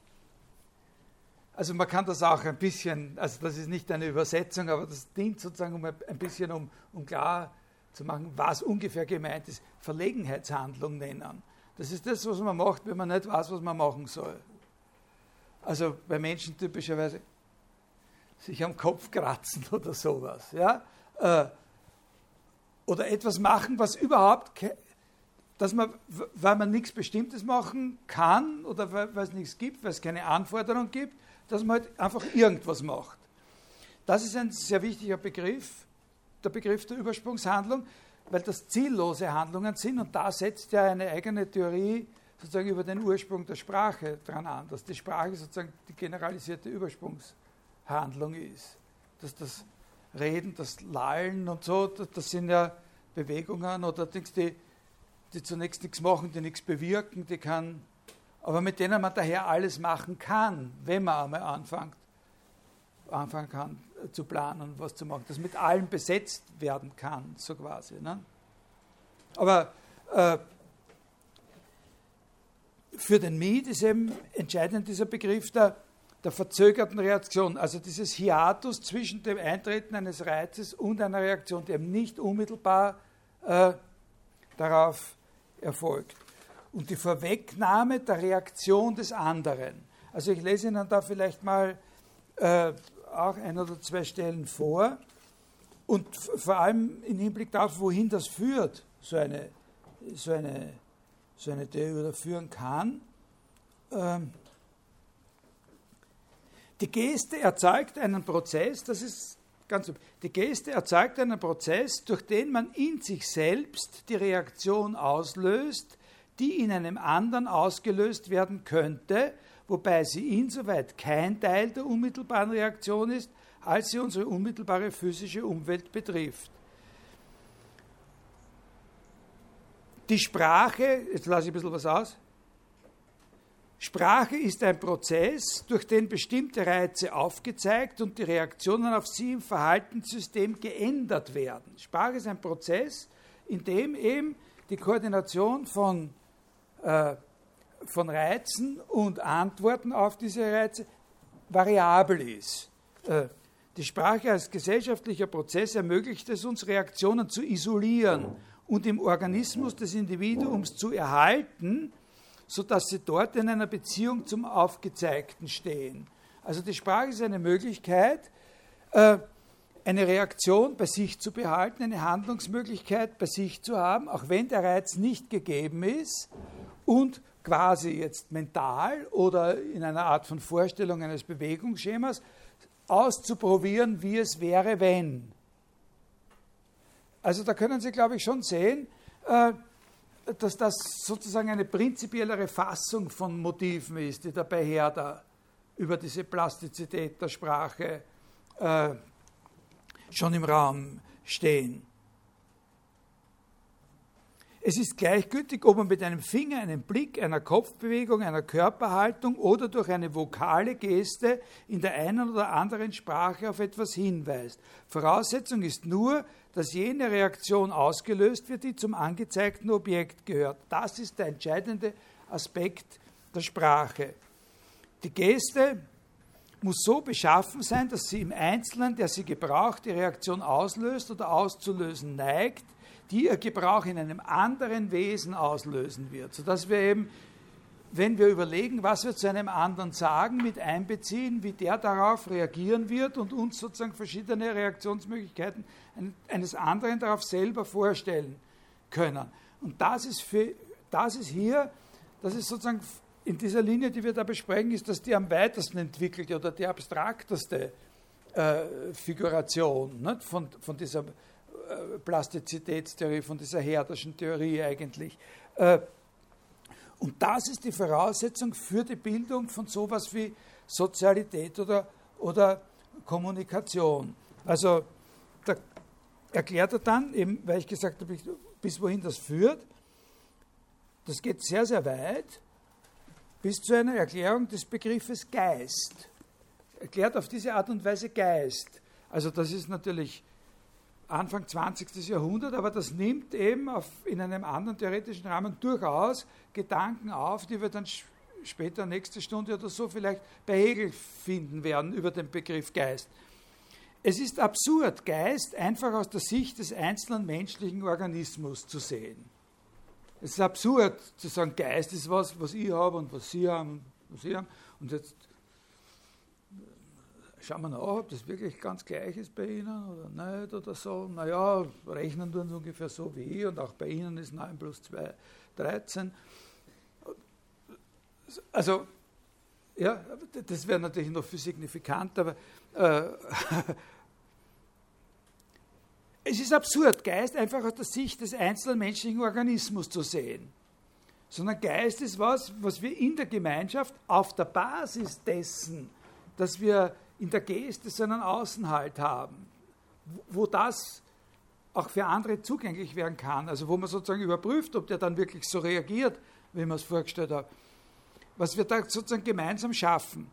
also man kann das auch ein bisschen, also das ist nicht eine Übersetzung, aber das dient sozusagen um ein bisschen, um, um klar zu machen, was ungefähr gemeint ist, Verlegenheitshandlung nennen. Das ist das, was man macht, wenn man nicht weiß, was man machen soll. Also bei Menschen typischerweise sich am Kopf kratzen oder sowas. Ja? Äh, oder etwas machen, was überhaupt, ke- dass man, weil man nichts Bestimmtes machen kann oder weil, weil es nichts gibt, weil es keine Anforderung gibt, dass man halt einfach irgendwas macht. Das ist ein sehr wichtiger Begriff, der Begriff der Übersprungshandlung, weil das ziellose Handlungen sind und da setzt ja eine eigene Theorie sozusagen über den Ursprung der Sprache dran an, dass die Sprache sozusagen die generalisierte Übersprungshandlung ist. Dass das Reden, das Lallen und so, das, das sind ja Bewegungen oder Dinge, die, die zunächst nichts machen, die nichts bewirken, die kann, aber mit denen man daher alles machen kann, wenn man einmal anfängt, anfangen kann zu planen und was zu machen, das mit allem besetzt werden kann, so quasi. Ne? Aber äh, für den Mead ist eben entscheidend dieser Begriff der, der verzögerten Reaktion, also dieses Hiatus zwischen dem Eintreten eines Reizes und einer Reaktion, die eben nicht unmittelbar äh, darauf erfolgt. Und die Vorwegnahme der Reaktion des anderen. Also ich lese Ihnen da vielleicht mal äh, auch ein oder zwei Stellen vor und f- vor allem im Hinblick darauf, wohin das führt, so eine, so eine, so eine Theorie oder führen kann. Ähm, die Geste erzeugt einen Prozess, das ist ganz, die Geste erzeugt einen Prozess, durch den man in sich selbst die Reaktion auslöst, die in einem anderen ausgelöst werden könnte, wobei sie insoweit kein Teil der unmittelbaren Reaktion ist, als sie unsere unmittelbare physische Umwelt betrifft. Die Sprache, jetzt lasse ich ein bisschen was aus, Sprache ist ein Prozess, durch den bestimmte Reize aufgezeigt und die Reaktionen auf sie im Verhaltenssystem geändert werden. Sprache ist ein Prozess, in dem eben die Koordination von äh, von Reizen und Antworten auf diese Reize variabel ist. Die Sprache als gesellschaftlicher Prozess ermöglicht es uns, Reaktionen zu isolieren und im Organismus des Individuums zu erhalten, sodass sie dort in einer Beziehung zum Aufgezeigten stehen. Also die Sprache ist eine Möglichkeit, eine Reaktion bei sich zu behalten, eine Handlungsmöglichkeit bei sich zu haben, auch wenn der Reiz nicht gegeben ist und quasi jetzt mental oder in einer Art von Vorstellung eines Bewegungsschemas auszuprobieren, wie es wäre, wenn. Also da können Sie, glaube ich, schon sehen, dass das sozusagen eine prinzipiellere Fassung von Motiven ist, die dabei Herder über diese Plastizität der Sprache äh, schon im Raum stehen. Es ist gleichgültig, ob man mit einem Finger, einem Blick, einer Kopfbewegung, einer Körperhaltung oder durch eine vokale Geste in der einen oder anderen Sprache auf etwas hinweist. Voraussetzung ist nur, dass jene Reaktion ausgelöst wird, die zum angezeigten Objekt gehört. Das ist der entscheidende Aspekt der Sprache. Die Geste muss so beschaffen sein, dass sie im Einzelnen, der sie gebraucht, die Reaktion auslöst oder auszulösen neigt, die ihr Gebrauch in einem anderen Wesen auslösen wird, sodass wir eben, wenn wir überlegen, was wir zu einem anderen sagen, mit einbeziehen, wie der darauf reagieren wird und uns sozusagen verschiedene Reaktionsmöglichkeiten eines anderen darauf selber vorstellen können. Und das ist, für, das ist hier, das ist sozusagen in dieser Linie, die wir da besprechen, ist das die am weitesten entwickelte oder die abstrakteste äh, Figuration, nicht? Von, von dieser äh, Plastizitätstheorie, von dieser Herderschen Theorie eigentlich. Äh, und das ist die Voraussetzung für die Bildung von sowas wie Sozialität oder, oder Kommunikation. Also da erklärt er dann, eben, weil ich gesagt habe, bis wohin das führt, das geht sehr, sehr weit, bis zu einer Erklärung des Begriffes Geist. Erklärt auf diese Art und Weise Geist. Also das ist natürlich Anfang zwanzigsten Jahrhundert, aber das nimmt eben auf, in einem anderen theoretischen Rahmen durchaus Gedanken auf, die wir dann später, nächste Stunde oder so, vielleicht bei Hegel finden werden über den Begriff Geist. Es ist absurd, Geist einfach aus der Sicht des einzelnen menschlichen Organismus zu sehen. Es ist absurd zu sagen, Geist ist was, was ich habe und was Sie haben und was Sie haben. Und jetzt schauen wir nach, ob das wirklich ganz gleich ist bei Ihnen oder nicht oder so. Naja, rechnen tun Sie ungefähr so wie ich und auch bei Ihnen ist neun plus zwei dreizehn. Also, ja, das wäre natürlich noch viel signifikanter, aber äh, es ist absurd, Geist einfach aus der Sicht des einzelnen menschlichen Organismus zu sehen. Sondern Geist ist was, was wir in der Gemeinschaft auf der Basis dessen, dass wir in der Geste so einen Außenhalt haben, wo das auch für andere zugänglich werden kann, also wo man sozusagen überprüft, ob der dann wirklich so reagiert, wie man es vorgestellt hat, was wir da sozusagen gemeinsam schaffen.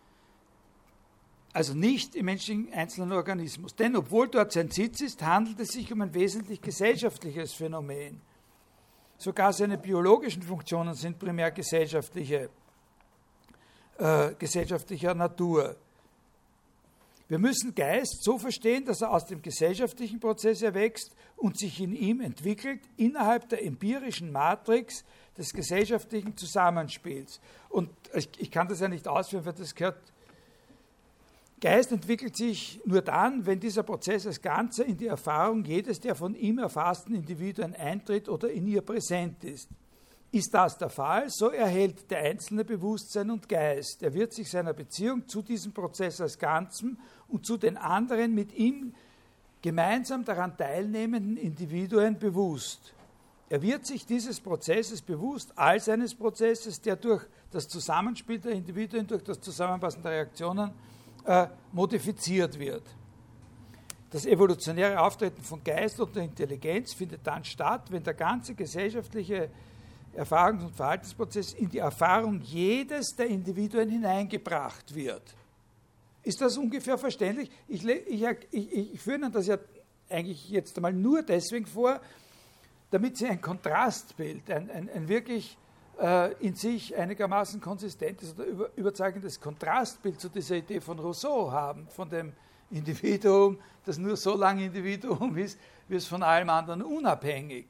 Also nicht im menschlichen einzelnen Organismus. Denn obwohl dort sein Sitz ist, handelt es sich um ein wesentlich gesellschaftliches Phänomen. Sogar seine biologischen Funktionen sind primär gesellschaftliche, äh, gesellschaftlicher Natur. Wir müssen Geist so verstehen, dass er aus dem gesellschaftlichen Prozess erwächst und sich in ihm entwickelt, innerhalb der empirischen Matrix des gesellschaftlichen Zusammenspiels. Und ich, ich kann das ja nicht ausführen, weil das gehört. Geist entwickelt sich nur dann, wenn dieser Prozess als Ganzer in die Erfahrung jedes der von ihm erfassten Individuen eintritt oder in ihr präsent ist. Ist das der Fall, so erhält der Einzelne Bewusstsein und Geist. Er wird sich seiner Beziehung zu diesem Prozess als Ganzem und zu den anderen mit ihm gemeinsam daran teilnehmenden Individuen bewusst. Er wird sich dieses Prozesses bewusst als eines Prozesses, der durch das Zusammenspiel der Individuen, durch das Zusammenpassen der Reaktionen äh, modifiziert wird. Das evolutionäre Auftreten von Geist und der Intelligenz findet dann statt, wenn der ganze gesellschaftliche Erfahrungs- und Verhaltensprozess in die Erfahrung jedes der Individuen hineingebracht wird. Ist das ungefähr verständlich? Ich, ich, ich, ich führe Ihnen das ja eigentlich jetzt einmal nur deswegen vor, damit Sie ein Kontrastbild, ein, ein, ein wirklich äh, in sich einigermaßen konsistentes oder über, überzeugendes Kontrastbild zu dieser Idee von Rousseau haben, von dem Individuum, das nur so lange Individuum ist, wie es von allem anderen unabhängig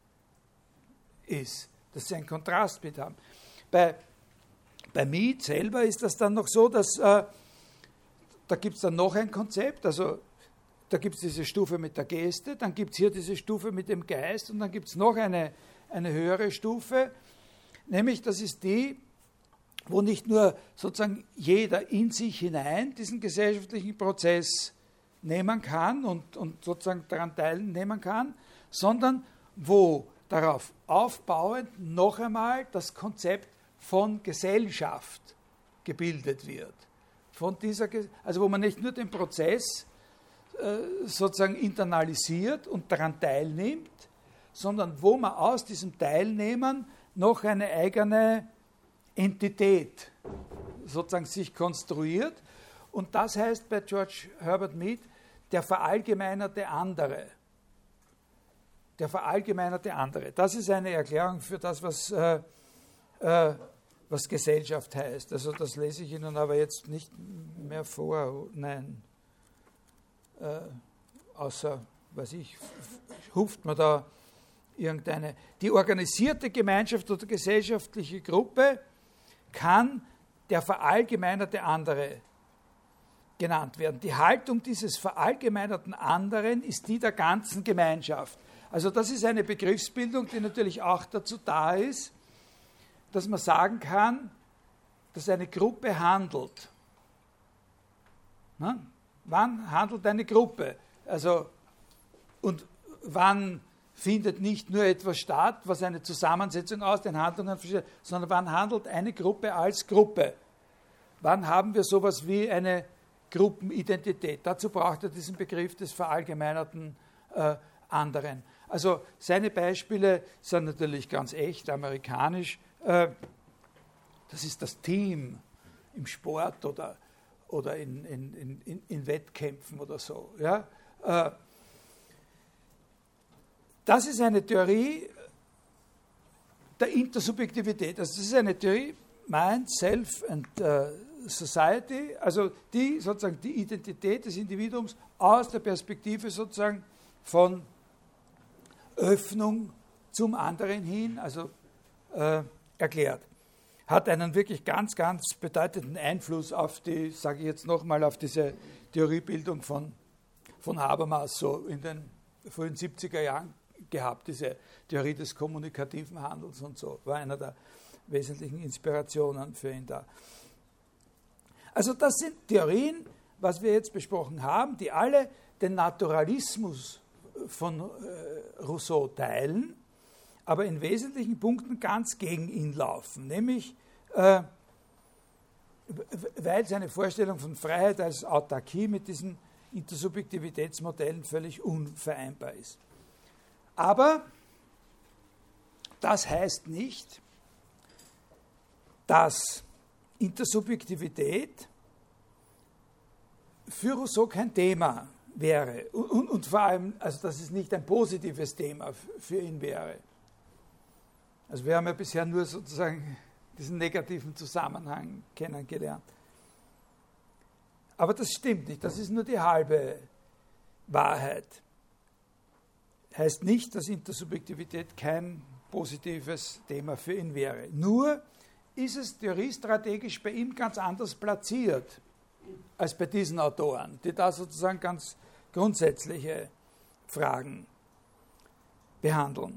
ist, dass Sie ein Kontrastbild haben. Bei, bei Mead selber ist das dann noch so, dass äh, da gibt es dann noch ein Konzept, also da gibt es diese Stufe mit der Geste, dann gibt es hier diese Stufe mit dem Geist und dann gibt es noch eine, eine höhere Stufe, nämlich das ist die, wo nicht nur sozusagen jeder in sich hinein diesen gesellschaftlichen Prozess nehmen kann und, und sozusagen daran teilnehmen kann, sondern wo darauf aufbauend noch einmal das Konzept von Gesellschaft gebildet wird. Von dieser, also wo man nicht nur den Prozess äh, sozusagen internalisiert und daran teilnimmt, sondern wo man aus diesem Teilnehmen noch eine eigene Entität sozusagen sich konstruiert. Und das heißt bei George Herbert Mead der verallgemeinerte andere. Der verallgemeinerte andere. Das ist eine Erklärung für das, was, äh, äh, was Gesellschaft heißt. Also das lese ich Ihnen aber jetzt nicht mehr vor. Nein. Äh, außer, weiß ich, huft man da irgendeine. Die organisierte Gemeinschaft oder gesellschaftliche Gruppe kann der verallgemeinerte andere genannt werden. Die Haltung dieses verallgemeinerten anderen ist die der ganzen Gemeinschaft. Also das ist eine Begriffsbildung, die natürlich auch dazu da ist, dass man sagen kann, dass eine Gruppe handelt. Na? Wann handelt eine Gruppe? Also, und wann findet nicht nur etwas statt, was eine Zusammensetzung aus den Handlungen versteht, sondern wann handelt eine Gruppe als Gruppe? Wann haben wir sowas wie eine Gruppenidentität? Dazu braucht er diesen Begriff des verallgemeinerten äh, anderen. Also seine Beispiele sind natürlich ganz echt, amerikanisch. Äh, das ist das Team im Sport oder, oder in, in, in, in Wettkämpfen oder so. Ja? Äh, Das ist eine Theorie der Intersubjektivität. Also das ist eine Theorie, Mind, Self and uh, Society, also die sozusagen die Identität des Individuums aus der Perspektive sozusagen von Öffnung zum anderen hin, also äh, erklärt. Hat einen wirklich ganz, ganz bedeutenden Einfluss auf die, sage ich jetzt nochmal, auf diese Theoriebildung von, von Habermas so in den frühen siebziger Jahren gehabt, diese Theorie des kommunikativen Handels und so, war einer der wesentlichen Inspirationen für ihn da. Also das sind Theorien, was wir jetzt besprochen haben, die alle den Naturalismus von äh, Rousseau teilen, aber in wesentlichen Punkten ganz gegen ihn laufen, nämlich äh, weil seine Vorstellung von Freiheit als Autarkie mit diesen Intersubjektivitätsmodellen völlig unvereinbar ist. Aber das heißt nicht, dass Intersubjektivität für Rousseau kein Thema wäre und, und, und vor allem, also dass es nicht ein positives Thema für ihn wäre. Also wir haben ja bisher nur sozusagen diesen negativen Zusammenhang kennengelernt. Aber das stimmt nicht, das ist nur die halbe Wahrheit. Heißt nicht, dass Intersubjektivität kein positives Thema für ihn wäre. Nur ist es theoriestrategisch bei ihm ganz anders platziert als bei diesen Autoren, die da sozusagen ganz grundsätzliche Fragen behandeln.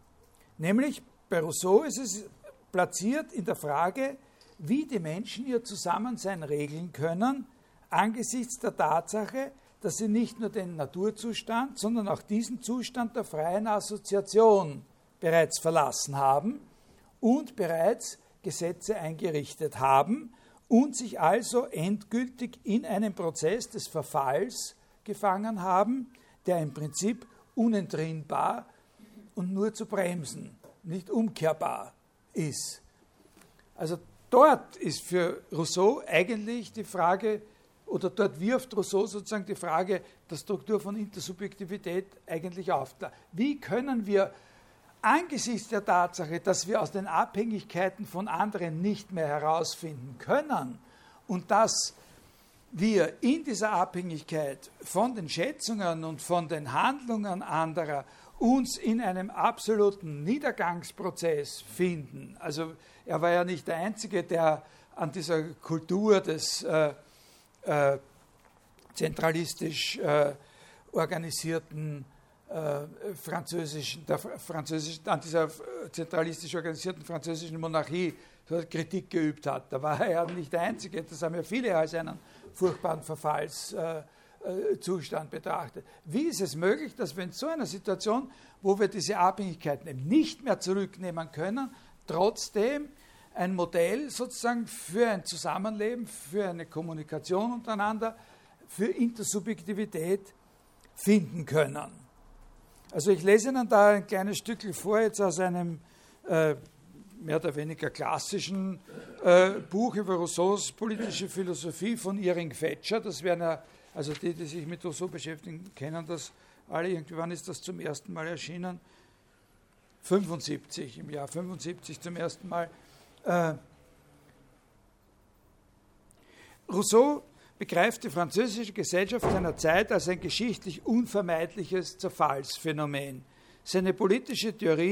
Nämlich bei Rousseau ist es platziert in der Frage, wie die Menschen ihr Zusammensein regeln können, angesichts der Tatsache, dass sie nicht nur den Naturzustand, sondern auch diesen Zustand der freien Assoziation bereits verlassen haben und bereits Gesetze eingerichtet haben und sich also endgültig in einem Prozess des Verfalls gefangen haben, der im Prinzip unentrinnbar und nur zu bremsen, nicht umkehrbar ist. Also dort ist für Rousseau eigentlich die Frage, oder dort wirft Rousseau sozusagen die Frage der Struktur von Intersubjektivität eigentlich auf. Wie können wir angesichts der Tatsache, dass wir aus den Abhängigkeiten von anderen nicht mehr herausfinden können und dass wir in dieser Abhängigkeit von den Schätzungen und von den Handlungen anderer uns in einem absoluten Niedergangsprozess finden. Also er war ja nicht der Einzige, der an dieser Kultur des äh, äh, zentralistisch äh, organisierten äh, französischen, der französischen, an dieser zentralistisch organisierten französischen Monarchie Kritik geübt hat. Da war er ja nicht der Einzige, das haben ja viele als einen furchtbaren Verfallszustand äh, betrachtet. Wie ist es möglich, dass wir in so einer Situation, wo wir diese Abhängigkeiten eben nicht mehr zurücknehmen können, trotzdem ein Modell sozusagen für ein Zusammenleben, für eine Kommunikation untereinander, für Intersubjektivität finden können? Also ich lese Ihnen da ein kleines Stückchen vor, jetzt aus einem äh, mehr oder weniger klassischen äh, Buch über Rousseaus politische Philosophie von Irving Fetscher. Das wären ja, also die, die sich mit Rousseau beschäftigen, kennen das alle. Irgendwie, wann ist das zum ersten Mal erschienen? fünfundsiebzig, im Jahr fünfundsiebzig zum ersten Mal. Äh, Rousseau begreift die französische Gesellschaft seiner Zeit als ein geschichtlich unvermeidliches Zerfallsphänomen. Seine politische Theorie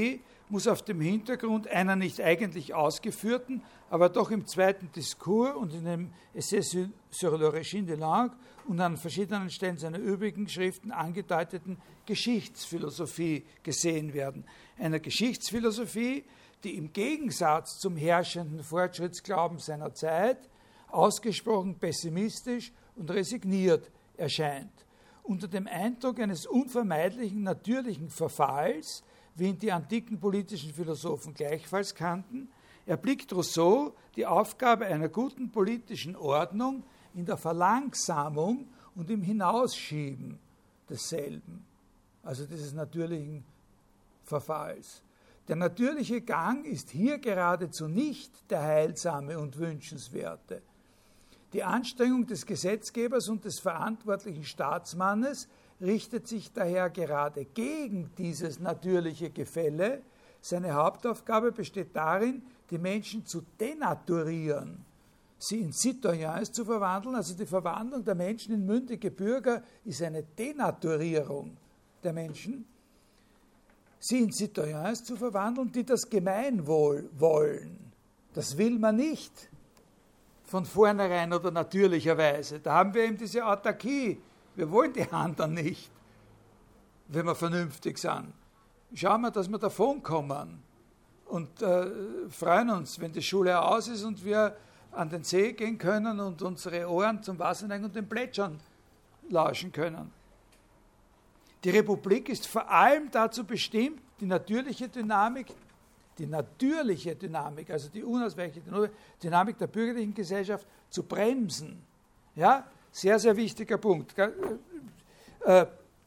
muss auf dem Hintergrund einer nicht eigentlich ausgeführten, aber doch im zweiten Diskurs und in dem Essai sur le régime de langue und an verschiedenen Stellen seiner übrigen Schriften angedeuteten Geschichtsphilosophie gesehen werden. Einer Geschichtsphilosophie, die im Gegensatz zum herrschenden Fortschrittsglauben seiner Zeit ausgesprochen pessimistisch und resigniert erscheint. Unter dem Eindruck eines unvermeidlichen natürlichen Verfalls, wie ihn die antiken politischen Philosophen gleichfalls kannten, erblickt Rousseau die Aufgabe einer guten politischen Ordnung in der Verlangsamung und im Hinausschieben desselben, also dieses natürlichen Verfalls. Der natürliche Gang ist hier geradezu nicht der heilsame und wünschenswerte. Die Anstrengung des Gesetzgebers und des verantwortlichen Staatsmannes richtet sich daher gerade gegen dieses natürliche Gefälle. Seine Hauptaufgabe besteht darin, die Menschen zu denaturieren, sie in Citoyens zu verwandeln. Also die Verwandlung der Menschen in mündige Bürger ist eine Denaturierung der Menschen, sie in Citoyens zu verwandeln, die das Gemeinwohl wollen. Das will man nicht von vornherein oder natürlicherweise. Da haben wir eben diese Autarkie. Wir wollen die anderen nicht, wenn wir vernünftig sind. Schauen wir, dass wir davonkommen und äh, freuen uns, wenn die Schule aus ist und wir an den See gehen können und unsere Ohren zum Wasser neigen und den Plätschern lauschen können. Die Republik ist vor allem dazu bestimmt, die natürliche Dynamik, die natürliche Dynamik, also die unausweichliche Dynamik der bürgerlichen Gesellschaft zu bremsen. Ja, sehr, sehr wichtiger Punkt. Äh,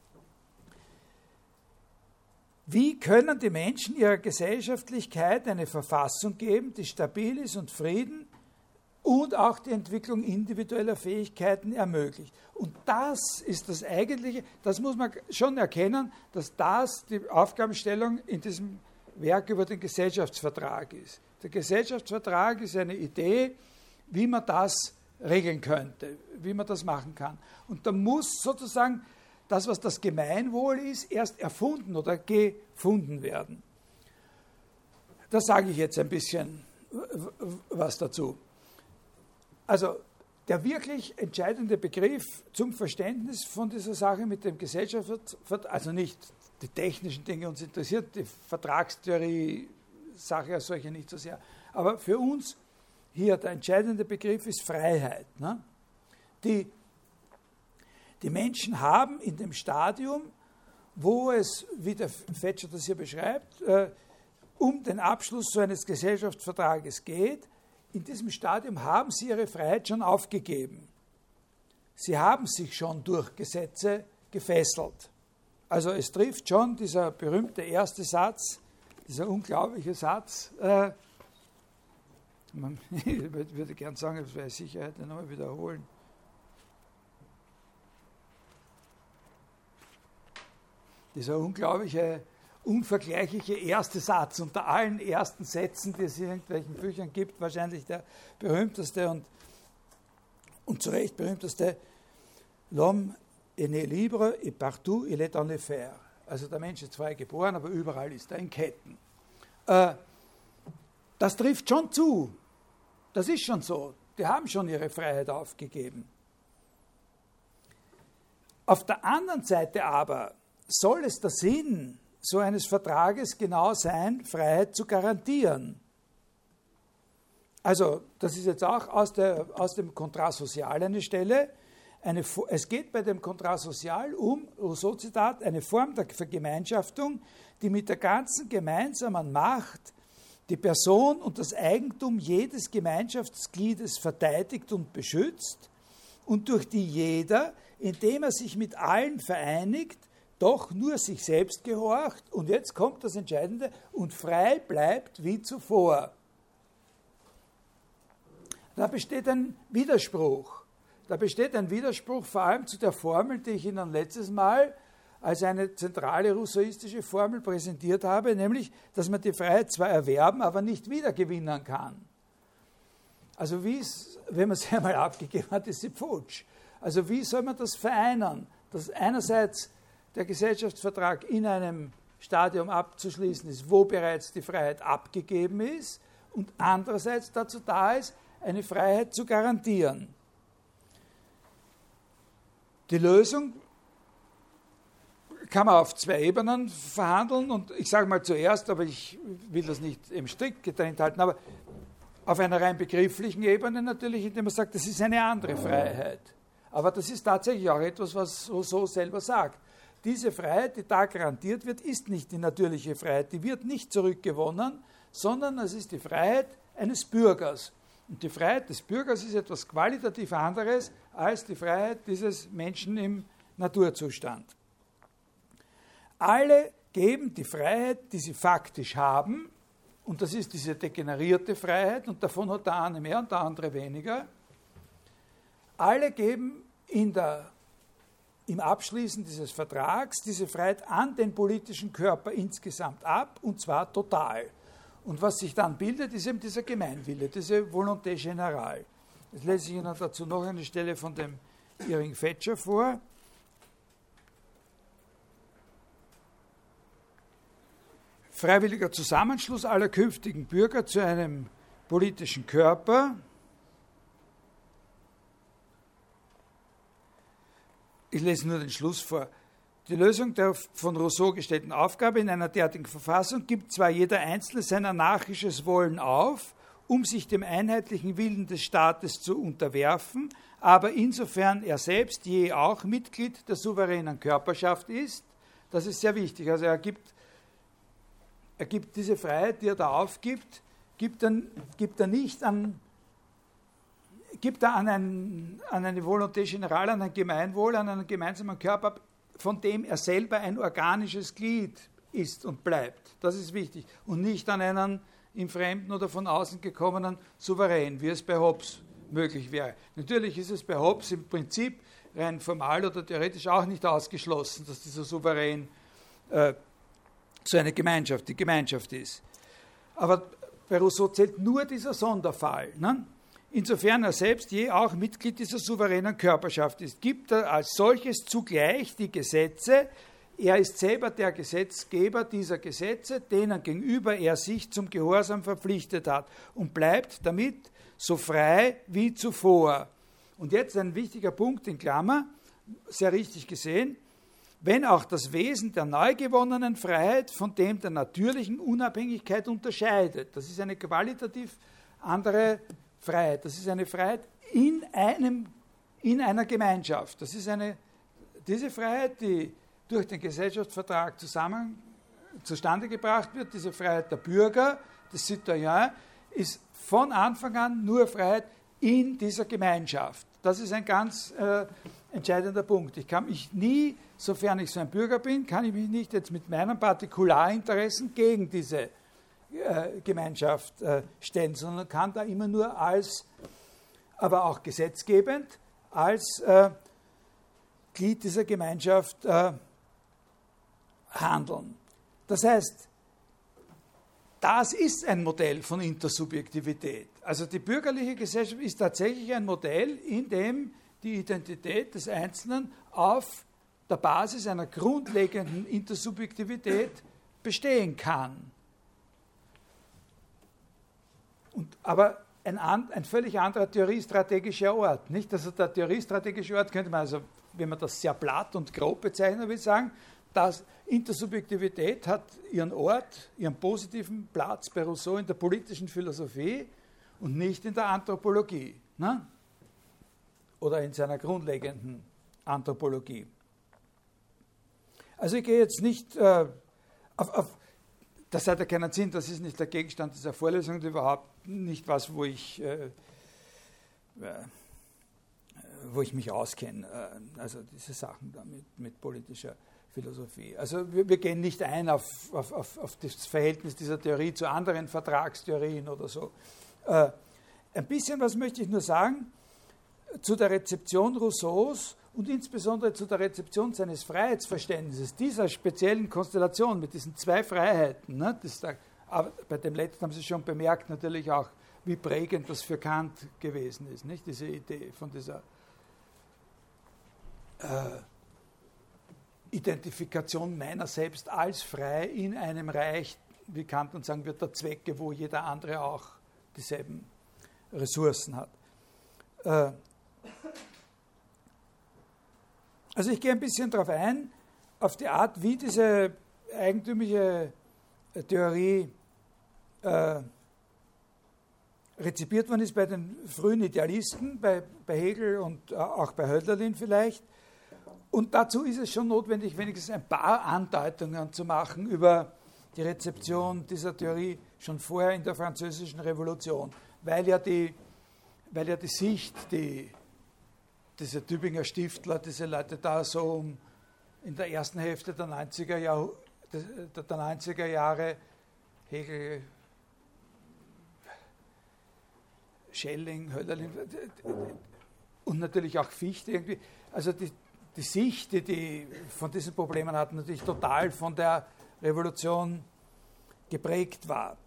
wie können die Menschen ihrer Gesellschaftlichkeit eine Verfassung geben, die stabil ist und Frieden und auch die Entwicklung individueller Fähigkeiten ermöglicht? Und das ist das Eigentliche, das muss man schon erkennen, dass das die Aufgabenstellung in diesem Werk über den Gesellschaftsvertrag ist. Der Gesellschaftsvertrag ist eine Idee, wie man das regeln könnte, wie man das machen kann. Und da muss sozusagen das, was das Gemeinwohl ist, erst erfunden oder gefunden werden. Da sage ich jetzt ein bisschen was dazu. Also der wirklich entscheidende Begriff zum Verständnis von dieser Sache mit dem Gesellschaftsvertrag, also nicht die technischen Dinge uns interessiert, die Vertragstheorie, Sache als solche nicht so sehr, aber für uns hier der entscheidende Begriff ist Freiheit. Ne? Die, die Menschen haben in dem Stadium, wo es, wie der Fetscher das hier beschreibt, äh, um den Abschluss so eines Gesellschaftsvertrages geht, in diesem Stadium haben sie ihre Freiheit schon aufgegeben. Sie haben sich schon durch Gesetze gefesselt. Also es trifft schon dieser berühmte erste Satz, dieser unglaubliche Satz, äh, ich würde gern sagen, das werde ich sicher heute nochmal wiederholen. Dieser unglaubliche, unvergleichliche erste Satz unter allen ersten Sätzen, die es in irgendwelchen Büchern gibt, wahrscheinlich der berühmteste und, und zu Recht berühmteste, L'homme est né libre et partout il est en enfer. Also der Mensch ist frei geboren, aber überall ist er in Ketten. Äh, das trifft schon zu. Das ist schon so. Die haben schon ihre Freiheit aufgegeben. Auf der anderen Seite aber soll es der Sinn so eines Vertrages genau sein, Freiheit zu garantieren. Also, das ist jetzt auch aus, der, aus dem Contrat social eine Stelle. Eine, es geht bei dem Contrat social um, Rousseau-Zitat, eine Form der Vergemeinschaftung, die mit der ganzen gemeinsamen Macht die Person und das Eigentum jedes Gemeinschaftsgliedes verteidigt und beschützt und durch die jeder, indem er sich mit allen vereinigt, doch nur sich selbst gehorcht und jetzt kommt das Entscheidende und frei bleibt wie zuvor. Da besteht ein Widerspruch. Da besteht ein Widerspruch vor allem zu der Formel, die ich Ihnen letztes Mal als eine zentrale rousseauistische Formel präsentiert habe, nämlich, dass man die Freiheit zwar erwerben, aber nicht wiedergewinnen kann. Also wie es, wenn man sie einmal abgegeben hat, ist sie futsch. Also wie soll man das vereinen? Dass einerseits der Gesellschaftsvertrag in einem Stadium abzuschließen ist, wo bereits die Freiheit abgegeben ist und andererseits dazu da ist, eine Freiheit zu garantieren. Die Lösung kann man auf zwei Ebenen verhandeln und ich sage mal zuerst, aber ich will das nicht im strikt getrennt halten, aber auf einer rein begrifflichen Ebene natürlich, indem man sagt, das ist eine andere Freiheit. Aber das ist tatsächlich auch etwas, was Rousseau selber sagt. Diese Freiheit, die da garantiert wird, ist nicht die natürliche Freiheit, die wird nicht zurückgewonnen, sondern es ist die Freiheit eines Bürgers. Und die Freiheit des Bürgers ist etwas qualitativ anderes als die Freiheit dieses Menschen im Naturzustand. Alle geben die Freiheit, die sie faktisch haben, und das ist diese degenerierte Freiheit, und davon hat der eine mehr und der andere weniger. Alle geben in der, im Abschließen dieses Vertrags diese Freiheit an den politischen Körper insgesamt ab, und zwar total. Und was sich dann bildet, ist eben dieser Gemeinwille, diese Volonté générale. Jetzt lese ich Ihnen dazu noch eine Stelle von dem Irving Fetcher vor. Freiwilliger Zusammenschluss aller künftigen Bürger zu einem politischen Körper. Ich lese nur den Schluss vor. Die Lösung der von Rousseau gestellten Aufgabe in einer derartigen Verfassung gibt zwar jeder Einzelne sein anarchisches Wollen auf, um sich dem einheitlichen Willen des Staates zu unterwerfen, aber insofern er selbst je auch Mitglied der souveränen Körperschaft ist, das ist sehr wichtig. Also er gibt Er gibt diese Freiheit, die er da aufgibt, gibt er, gibt er nicht an, gibt er an, ein, an eine Volonté générale, an ein Gemeinwohl, an einen gemeinsamen Körper, von dem er selber ein organisches Glied ist und bleibt. Das ist wichtig. Und nicht an einen im Fremden oder von außen gekommenen Souverän, wie es bei Hobbes möglich wäre. Natürlich ist es bei Hobbes im Prinzip rein formal oder theoretisch auch nicht ausgeschlossen, dass dieser Souverän äh, so eine Gemeinschaft, die Gemeinschaft ist. Aber bei Rousseau zählt nur dieser Sonderfall. Ne? Insofern er selbst je auch Mitglied dieser souveränen Körperschaft ist, gibt er als solches zugleich die Gesetze, er ist selber der Gesetzgeber dieser Gesetze, denen gegenüber er sich zum Gehorsam verpflichtet hat und bleibt damit so frei wie zuvor. Und jetzt ein wichtiger Punkt in Klammer, sehr richtig gesehen, wenn auch das Wesen der neu gewonnenen Freiheit von dem der natürlichen Unabhängigkeit unterscheidet. Das ist eine qualitativ andere Freiheit. Das ist eine Freiheit in, einem, in einer Gemeinschaft. Das ist eine, diese Freiheit, die durch den Gesellschaftsvertrag zusammen, zustande gebracht wird, diese Freiheit der Bürger, des Citoyens, ist von Anfang an nur Freiheit in dieser Gemeinschaft. Das ist ein ganz äh, entscheidender Punkt. Ich kann mich nie, sofern ich so ein Bürger bin, kann ich mich nicht jetzt mit meinen Partikularinteressen gegen diese äh, Gemeinschaft äh, stellen, sondern kann da immer nur als, aber auch gesetzgebend, als äh, Glied dieser Gemeinschaft äh, handeln. Das heißt, das ist ein Modell von Intersubjektivität. Also die bürgerliche Gesellschaft ist tatsächlich ein Modell, in dem die Identität des Einzelnen auf der Basis einer grundlegenden Intersubjektivität bestehen kann. Und, aber ein, ein völlig anderer theoriestrategischer Ort. Nicht? Also der theoriestrategische Ort könnte man, also, wenn man das sehr platt und grob bezeichnen will, sagen, dass Intersubjektivität hat ihren Ort, ihren positiven Platz bei Rousseau in der politischen Philosophie und nicht in der Anthropologie, ne? Oder in seiner grundlegenden Anthropologie. Also ich gehe jetzt nicht äh, auf, auf, das hat ja keinen Sinn, das ist nicht der Gegenstand dieser Vorlesung, überhaupt nicht was, wo ich, äh, äh, wo ich mich auskenne, äh, also diese Sachen da mit, mit politischer Philosophie. Also wir, wir gehen nicht ein auf, auf, auf, auf das Verhältnis dieser Theorie zu anderen Vertragstheorien oder so. Äh, ein bisschen was möchte ich nur sagen zu der Rezeption Rousseaus und insbesondere zu der Rezeption seines Freiheitsverständnisses, dieser speziellen Konstellation mit diesen zwei Freiheiten. Ne? Das da, aber bei dem letzten haben Sie schon bemerkt, natürlich auch, wie prägend das für Kant gewesen ist, nicht? Diese Idee von dieser äh, Identifikation meiner selbst als frei in einem Reich, wie Kant dann sagen wird, der Zwecke, wo jeder andere auch dieselben Ressourcen hat. Äh, also ich gehe ein bisschen darauf ein, auf die Art, wie diese eigentümliche Theorie äh, rezipiert worden ist bei den frühen Idealisten, bei, bei Hegel und äh, auch bei Hölderlin vielleicht. Und dazu ist es schon notwendig, wenigstens ein paar Andeutungen zu machen über die Rezeption dieser Theorie schon vorher in der Französischen Revolution, weil ja die, weil ja die Sicht, die diese Tübinger Stiftler, diese Leute da so um in der ersten Hälfte der neunziger Jahre, der neunziger Jahre Hegel, Schelling, Hölderlin und natürlich auch Fichte irgendwie, also die, die Sicht, die die von diesen Problemen hatten, natürlich total von der Revolution geprägt war.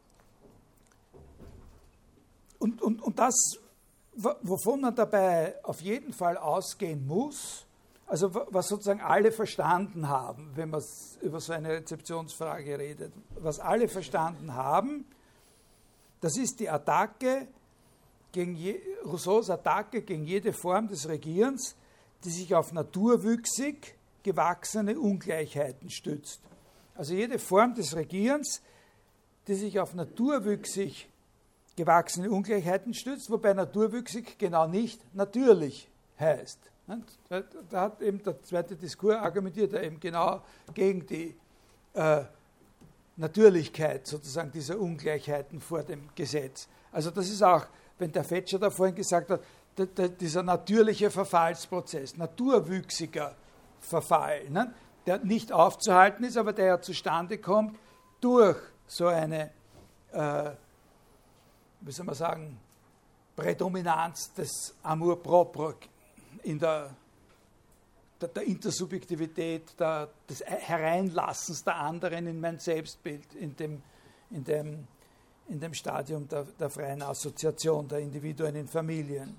Und, und, und das, wovon man dabei auf jeden Fall ausgehen muss, also was sozusagen alle verstanden haben, wenn man über so eine Rezeptionsfrage redet, was alle verstanden haben, das ist die Attacke gegen je, Rousseaus Attacke gegen jede Form des Regierens, die sich auf naturwüchsig gewachsene Ungleichheiten stützt. Also jede Form des Regierens, die sich auf naturwüchsig gewachsene Ungleichheiten stützt, wobei naturwüchsig genau nicht natürlich heißt. Da hat eben der zweite Diskurs argumentiert er eben genau gegen die äh, Natürlichkeit sozusagen dieser Ungleichheiten vor dem Gesetz. Also das ist auch, wenn der Fetscher da vorhin gesagt hat, der, der, dieser natürliche Verfallsprozess, naturwüchsiger Verfall, ne, der nicht aufzuhalten ist, aber der ja zustande kommt durch so eine, äh, wie soll man sagen, Prädominanz des Amour propre in der, der, der Intersubjektivität, der, des Hereinlassens der anderen in mein Selbstbild, in dem, in dem, in dem Stadium der, der freien Assoziation der Individuen in Familien.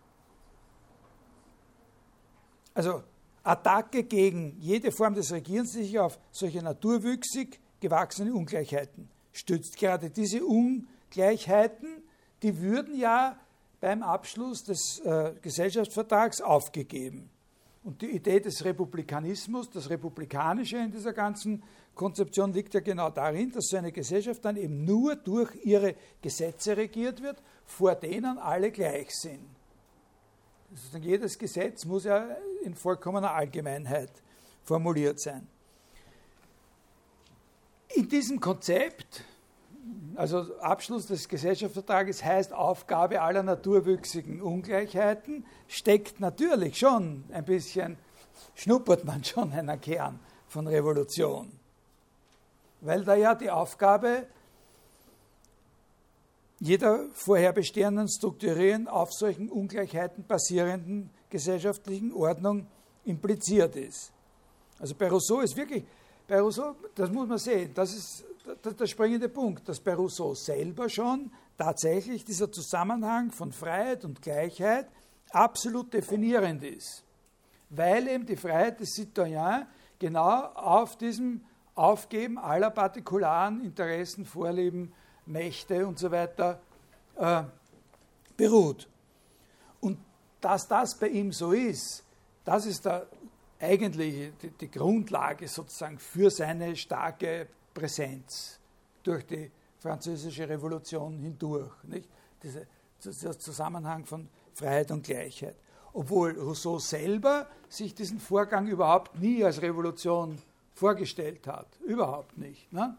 Also Attacke gegen jede Form des Regierens, die sich auf solche naturwüchsig gewachsene Ungleichheiten stützt. Gerade diese Ungleichheiten, die würden ja beim Abschluss des äh, Gesellschaftsvertrags aufgegeben. Und die Idee des Republikanismus, das Republikanische in dieser ganzen Konzeption liegt ja genau darin, dass so eine Gesellschaft dann eben nur durch ihre Gesetze regiert wird, vor denen alle gleich sind. Also jedes Gesetz muss ja in vollkommener Allgemeinheit formuliert sein. In diesem Konzept, also Abschluss des Gesellschaftsvertrages heißt Aufgabe aller naturwüchsigen Ungleichheiten, steckt natürlich schon ein bisschen, schnuppert man schon einen Kern von Revolution. Weil da ja die Aufgabe jeder vorher bestehenden strukturierend auf solchen Ungleichheiten basierenden gesellschaftlichen Ordnung impliziert ist. Also bei Rousseau ist wirklich, bei Rousseau, das muss man sehen, das ist der, der springende Punkt, dass bei Rousseau selber schon tatsächlich dieser Zusammenhang von Freiheit und Gleichheit absolut definierend ist. Weil eben die Freiheit des Citoyens genau auf diesem Aufgeben aller partikularen Interessen, Vorlieben, Mächte und so weiter äh, beruht. Und dass das bei ihm so ist, das ist der eigentliche, die, die Grundlage sozusagen für seine starke Präsenz durch die Französische Revolution hindurch. Nicht? Diese, dieser Zusammenhang von Freiheit und Gleichheit. Obwohl Rousseau selber sich diesen Vorgang überhaupt nie als Revolution vorgestellt hat. Überhaupt nicht. Ne?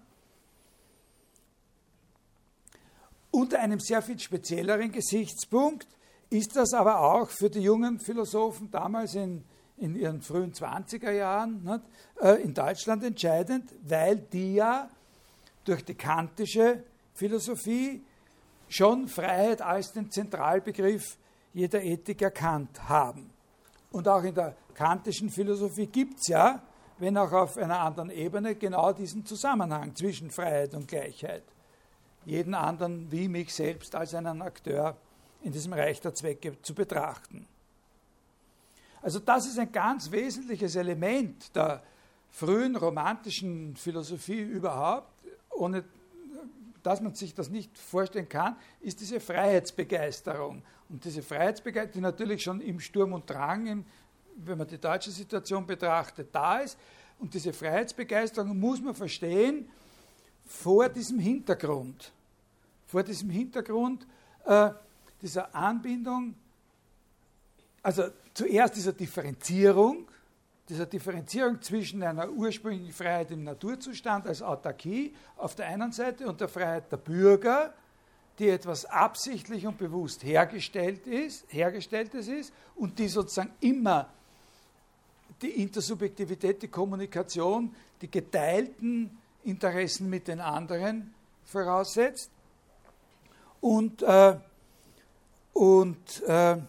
Unter einem sehr viel spezielleren Gesichtspunkt ist das aber auch für die jungen Philosophen damals in, in ihren frühen zwanziger Jahren nicht, äh, in Deutschland entscheidend, weil die ja durch die kantische Philosophie schon Freiheit als den Zentralbegriff jeder Ethik erkannt haben. Und auch in der kantischen Philosophie gibt es ja, wenn auch auf einer anderen Ebene, genau diesen Zusammenhang zwischen Freiheit und Gleichheit. Jeden anderen wie mich selbst als einen Akteur in diesem Reich der Zwecke zu betrachten. Also das ist ein ganz wesentliches Element der frühen romantischen Philosophie überhaupt, ohne dass man sich das nicht vorstellen kann, ist diese Freiheitsbegeisterung. Und diese Freiheitsbegeisterung, die natürlich schon im Sturm und Drang, im, wenn man die deutsche Situation betrachtet, da ist. Und diese Freiheitsbegeisterung muss man verstehen vor diesem Hintergrund. Vor diesem Hintergrund äh, dieser Anbindung, also zuerst dieser Differenzierung, dieser Differenzierung zwischen einer ursprünglichen Freiheit im Naturzustand als Autarkie auf der einen Seite und der Freiheit der Bürger, die etwas absichtlich und bewusst hergestellt ist, hergestelltes ist und die sozusagen immer die Intersubjektivität, die Kommunikation, die geteilten Interessen mit den anderen voraussetzt und, äh, und äh,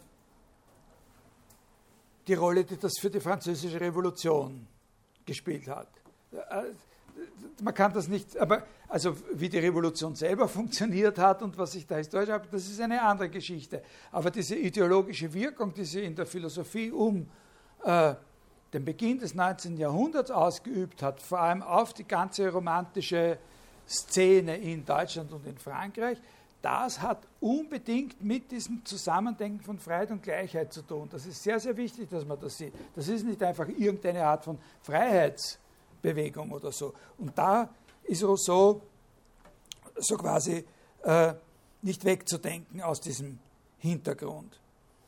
die Rolle, die das für die Französische Revolution gespielt hat. Man kann das nicht, aber also wie die Revolution selber funktioniert hat und was sich da historisch hat, das ist eine andere Geschichte. Aber diese ideologische Wirkung, die sie in der Philosophie um äh, den Beginn des neunzehnten Jahrhunderts ausgeübt hat, vor allem auf die ganze romantische Szene in Deutschland und in Frankreich, das hat unbedingt mit diesem Zusammendenken von Freiheit und Gleichheit zu tun. Das ist sehr, sehr wichtig, dass man das sieht. Das ist nicht einfach irgendeine Art von Freiheitsbewegung oder so. Und da ist Rousseau so quasi äh, nicht wegzudenken aus diesem Hintergrund.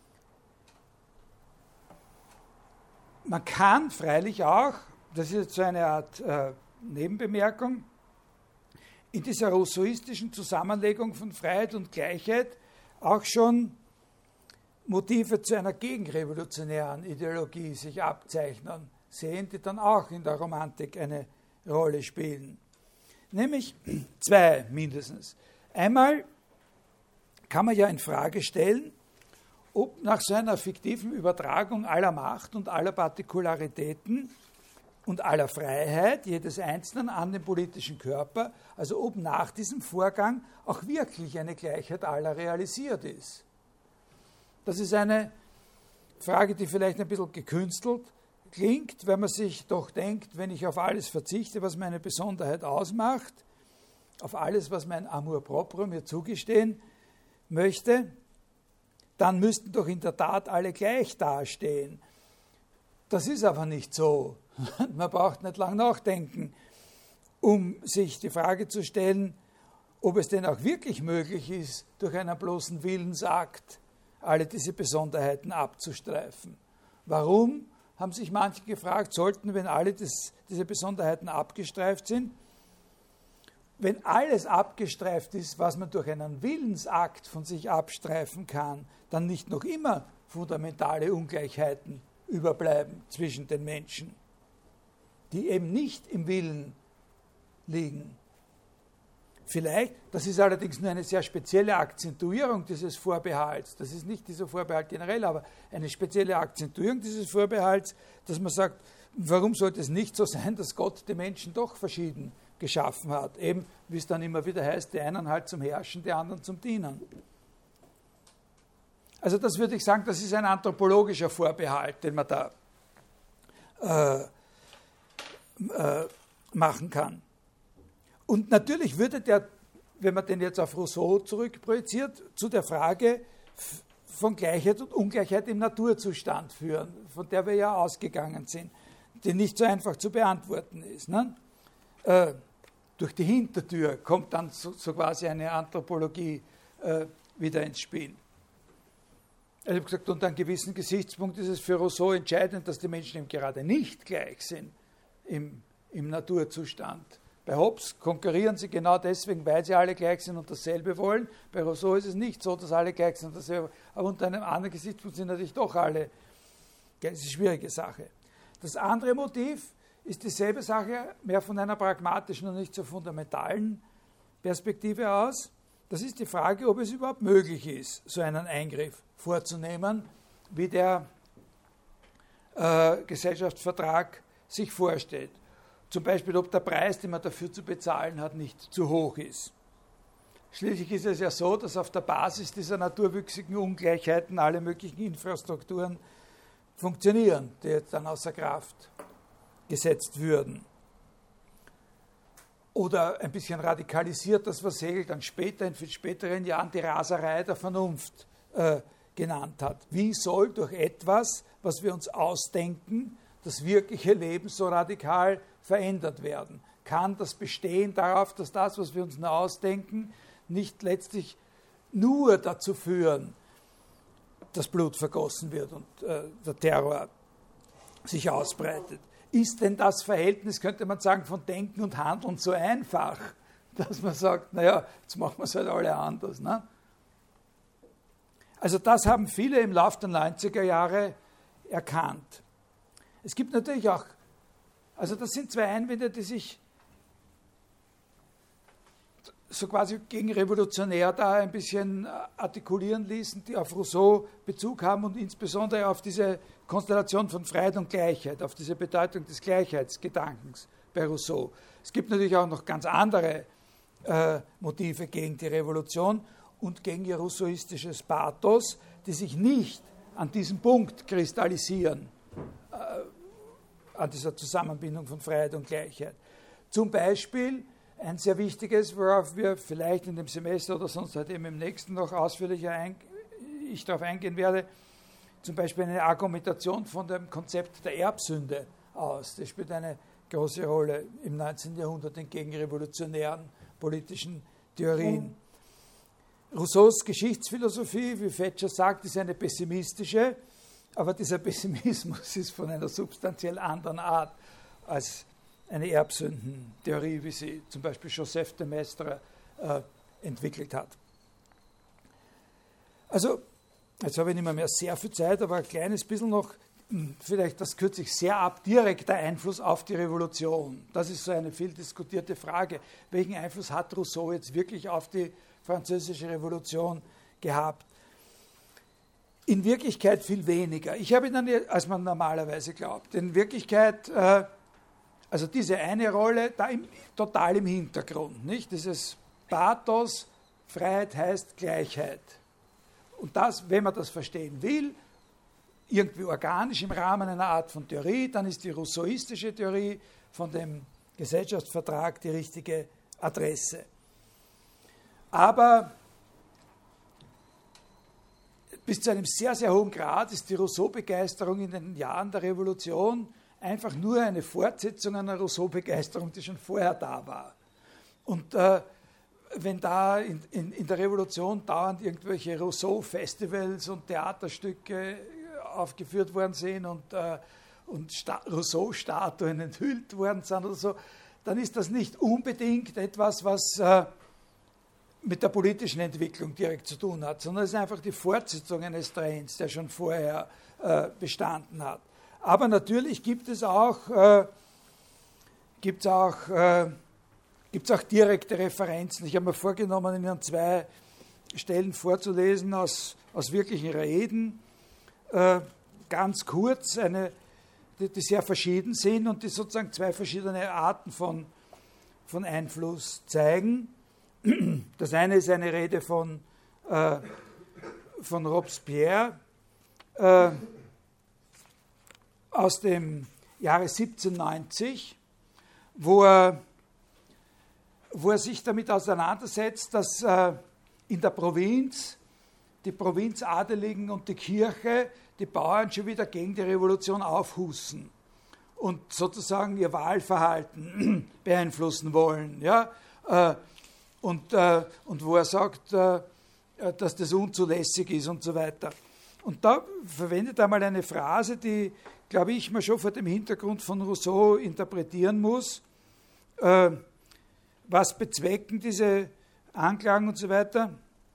Man kann freilich auch, das ist jetzt so eine Art äh, Nebenbemerkung, in dieser rousseauistischen Zusammenlegung von Freiheit und Gleichheit auch schon Motive zu einer gegenrevolutionären Ideologie sich abzeichnen sehen, die dann auch in der Romantik eine Rolle spielen. Nämlich zwei mindestens. Einmal kann man ja in Frage stellen, ob nach so einer fiktiven Übertragung aller Macht und aller Partikularitäten und aller Freiheit jedes Einzelnen an den politischen Körper, also ob nach diesem Vorgang auch wirklich eine Gleichheit aller realisiert ist. Das ist eine Frage, die vielleicht ein bisschen gekünstelt klingt, wenn man sich doch denkt, wenn ich auf alles verzichte, was meine Besonderheit ausmacht, auf alles, was mein Amour propre mir zugestehen möchte, dann müssten doch in der Tat alle gleich dastehen. Das ist aber nicht so. Man braucht nicht lang nachdenken, um sich die Frage zu stellen, ob es denn auch wirklich möglich ist, durch einen bloßen Willensakt alle diese Besonderheiten abzustreifen. Warum, haben sich manche gefragt, sollten, wenn alle das, diese Besonderheiten abgestreift sind, wenn alles abgestreift ist, was man durch einen Willensakt von sich abstreifen kann, dann nicht noch immer fundamentale Ungleichheiten überbleiben zwischen den Menschen, die eben nicht im Willen liegen. Vielleicht, das ist allerdings nur eine sehr spezielle Akzentuierung dieses Vorbehalts, das ist nicht dieser Vorbehalt generell, aber eine spezielle Akzentuierung dieses Vorbehalts, dass man sagt, warum sollte es nicht so sein, dass Gott die Menschen doch verschieden geschaffen hat, eben wie es dann immer wieder heißt, die einen halt zum Herrschen, die anderen zum Dienen. Also das würde ich sagen, das ist ein anthropologischer Vorbehalt, den man da äh, äh, machen kann. Und natürlich würde der, wenn man den jetzt auf Rousseau zurückprojiziert, zu der Frage von Gleichheit und Ungleichheit im Naturzustand führen, von der wir ja ausgegangen sind, die nicht so einfach zu beantworten ist. Ne? Äh, durch die Hintertür kommt dann so, so quasi eine Anthropologie äh, wieder ins Spiel. Also ich habe gesagt, unter einem gewissen Gesichtspunkt ist es für Rousseau entscheidend, dass die Menschen eben gerade nicht gleich sind im, im Naturzustand. Bei Hobbes konkurrieren sie genau deswegen, weil sie alle gleich sind und dasselbe wollen. Bei Rousseau ist es nicht so, dass alle gleich sind und dasselbe. Aber unter einem anderen Gesichtspunkt sind natürlich doch alle. Das ist eine schwierige Sache. Das andere Motiv ist dieselbe Sache, mehr von einer pragmatischen und nicht so fundamentalen Perspektive aus. Das ist die Frage, ob es überhaupt möglich ist, so einen Eingriff vorzunehmen, wie der äh, Gesellschaftsvertrag sich vorstellt. Zum Beispiel, ob der Preis, den man dafür zu bezahlen hat, nicht zu hoch ist. Schließlich ist es ja so, dass auf der Basis dieser naturwüchsigen Ungleichheiten alle möglichen Infrastrukturen funktionieren, die jetzt dann außer Kraft gesetzt würden. Oder ein bisschen radikalisiert, das, was Hegel dann später, in viel späteren Jahren, die Raserei der Vernunft äh, genannt hat. Wie soll durch etwas, was wir uns ausdenken, das wirkliche Leben so radikal verändert werden? Kann das bestehen darauf, dass das, was wir uns nur ausdenken, nicht letztlich nur dazu führen, dass Blut vergossen wird und äh, der Terror sich ausbreitet? Ist denn das Verhältnis, könnte man sagen, von Denken und Handeln so einfach, dass man sagt, naja, jetzt machen wir es halt alle anders. Ne? Also das haben viele im Laufe der neunziger Jahre erkannt. Es gibt natürlich auch, also das sind zwei Einwände, die sich so quasi gegen revolutionär da ein bisschen artikulieren ließen, die auf Rousseau Bezug haben und insbesondere auf diese Konstellation von Freiheit und Gleichheit, auf diese Bedeutung des Gleichheitsgedankens bei Rousseau. Es gibt natürlich auch noch ganz andere äh, Motive gegen die Revolution und gegen ihr rousseauistisches Pathos, die sich nicht an diesem Punkt kristallisieren, äh, an dieser Zusammenbindung von Freiheit und Gleichheit. Zum Beispiel ein sehr wichtiges, worauf wir vielleicht in dem Semester oder sonst halt eben im nächsten noch ausführlicher ein, ich darauf eingehen werde, zum Beispiel eine Argumentation von dem Konzept der Erbsünde aus. Das spielt eine große Rolle im neunzehnten Jahrhundert in gegenrevolutionären politischen Theorien. Rousseaus Geschichtsphilosophie, wie Fetscher sagt, ist eine pessimistische, aber dieser Pessimismus ist von einer substanziell anderen Art als eine Erbsündentheorie, wie sie zum Beispiel Joseph de Maistre äh, entwickelt hat. Also, jetzt habe ich nicht mehr, mehr sehr viel Zeit, aber ein kleines bisschen noch, vielleicht das kürze ich sehr ab, direkter Einfluss auf die Revolution. Das ist so eine viel diskutierte Frage. Welchen Einfluss hat Rousseau jetzt wirklich auf die französische Revolution gehabt? In Wirklichkeit viel weniger. Ich habe dann, als man normalerweise glaubt, in Wirklichkeit äh, also diese eine Rolle da im, total im Hintergrund, nicht? Dieses Pathos, Freiheit heißt Gleichheit. Und das, wenn man das verstehen will, irgendwie organisch im Rahmen einer Art von Theorie, dann ist die rousseauistische Theorie von dem Gesellschaftsvertrag die richtige Adresse. Aber bis zu einem sehr, sehr hohen Grad ist die Rousseau-Begeisterung in den Jahren der Revolution einfach nur eine Fortsetzung einer Rousseau-Begeisterung, die schon vorher da war. Und äh, wenn da in, in, in der Revolution dauernd irgendwelche Rousseau-Festivals und Theaterstücke aufgeführt worden sind und, äh, und Rousseau-Statuen enthüllt worden sind oder so, dann ist das nicht unbedingt etwas, was äh, mit der politischen Entwicklung direkt zu tun hat, sondern es ist einfach die Fortsetzung eines Trends, der schon vorher äh, bestanden hat. Aber natürlich gibt es auch, äh, gibt's auch, äh, gibt's auch direkte Referenzen. Ich habe mir vorgenommen, Ihnen zwei Stellen vorzulesen aus, aus wirklichen Reden, äh, ganz kurz, eine, die, die sehr verschieden sind und die sozusagen zwei verschiedene Arten von, von Einfluss zeigen. Das eine ist eine Rede von, äh, von Robespierre, äh, aus dem Jahre siebzehnhundertneunzig, wo er, wo er sich damit auseinandersetzt, dass äh, in der Provinz die Provinzadeligen und die Kirche, die Bauern schon wieder gegen die Revolution aufhusten und sozusagen ihr Wahlverhalten beeinflussen wollen. Ja? Äh, und, äh, und wo er sagt, äh, dass das unzulässig ist und so weiter. Und da verwendet er mal eine Phrase, die, glaube ich, man schon vor dem Hintergrund von Rousseau interpretieren muss. Äh, was bezwecken diese Anklagen und so weiter?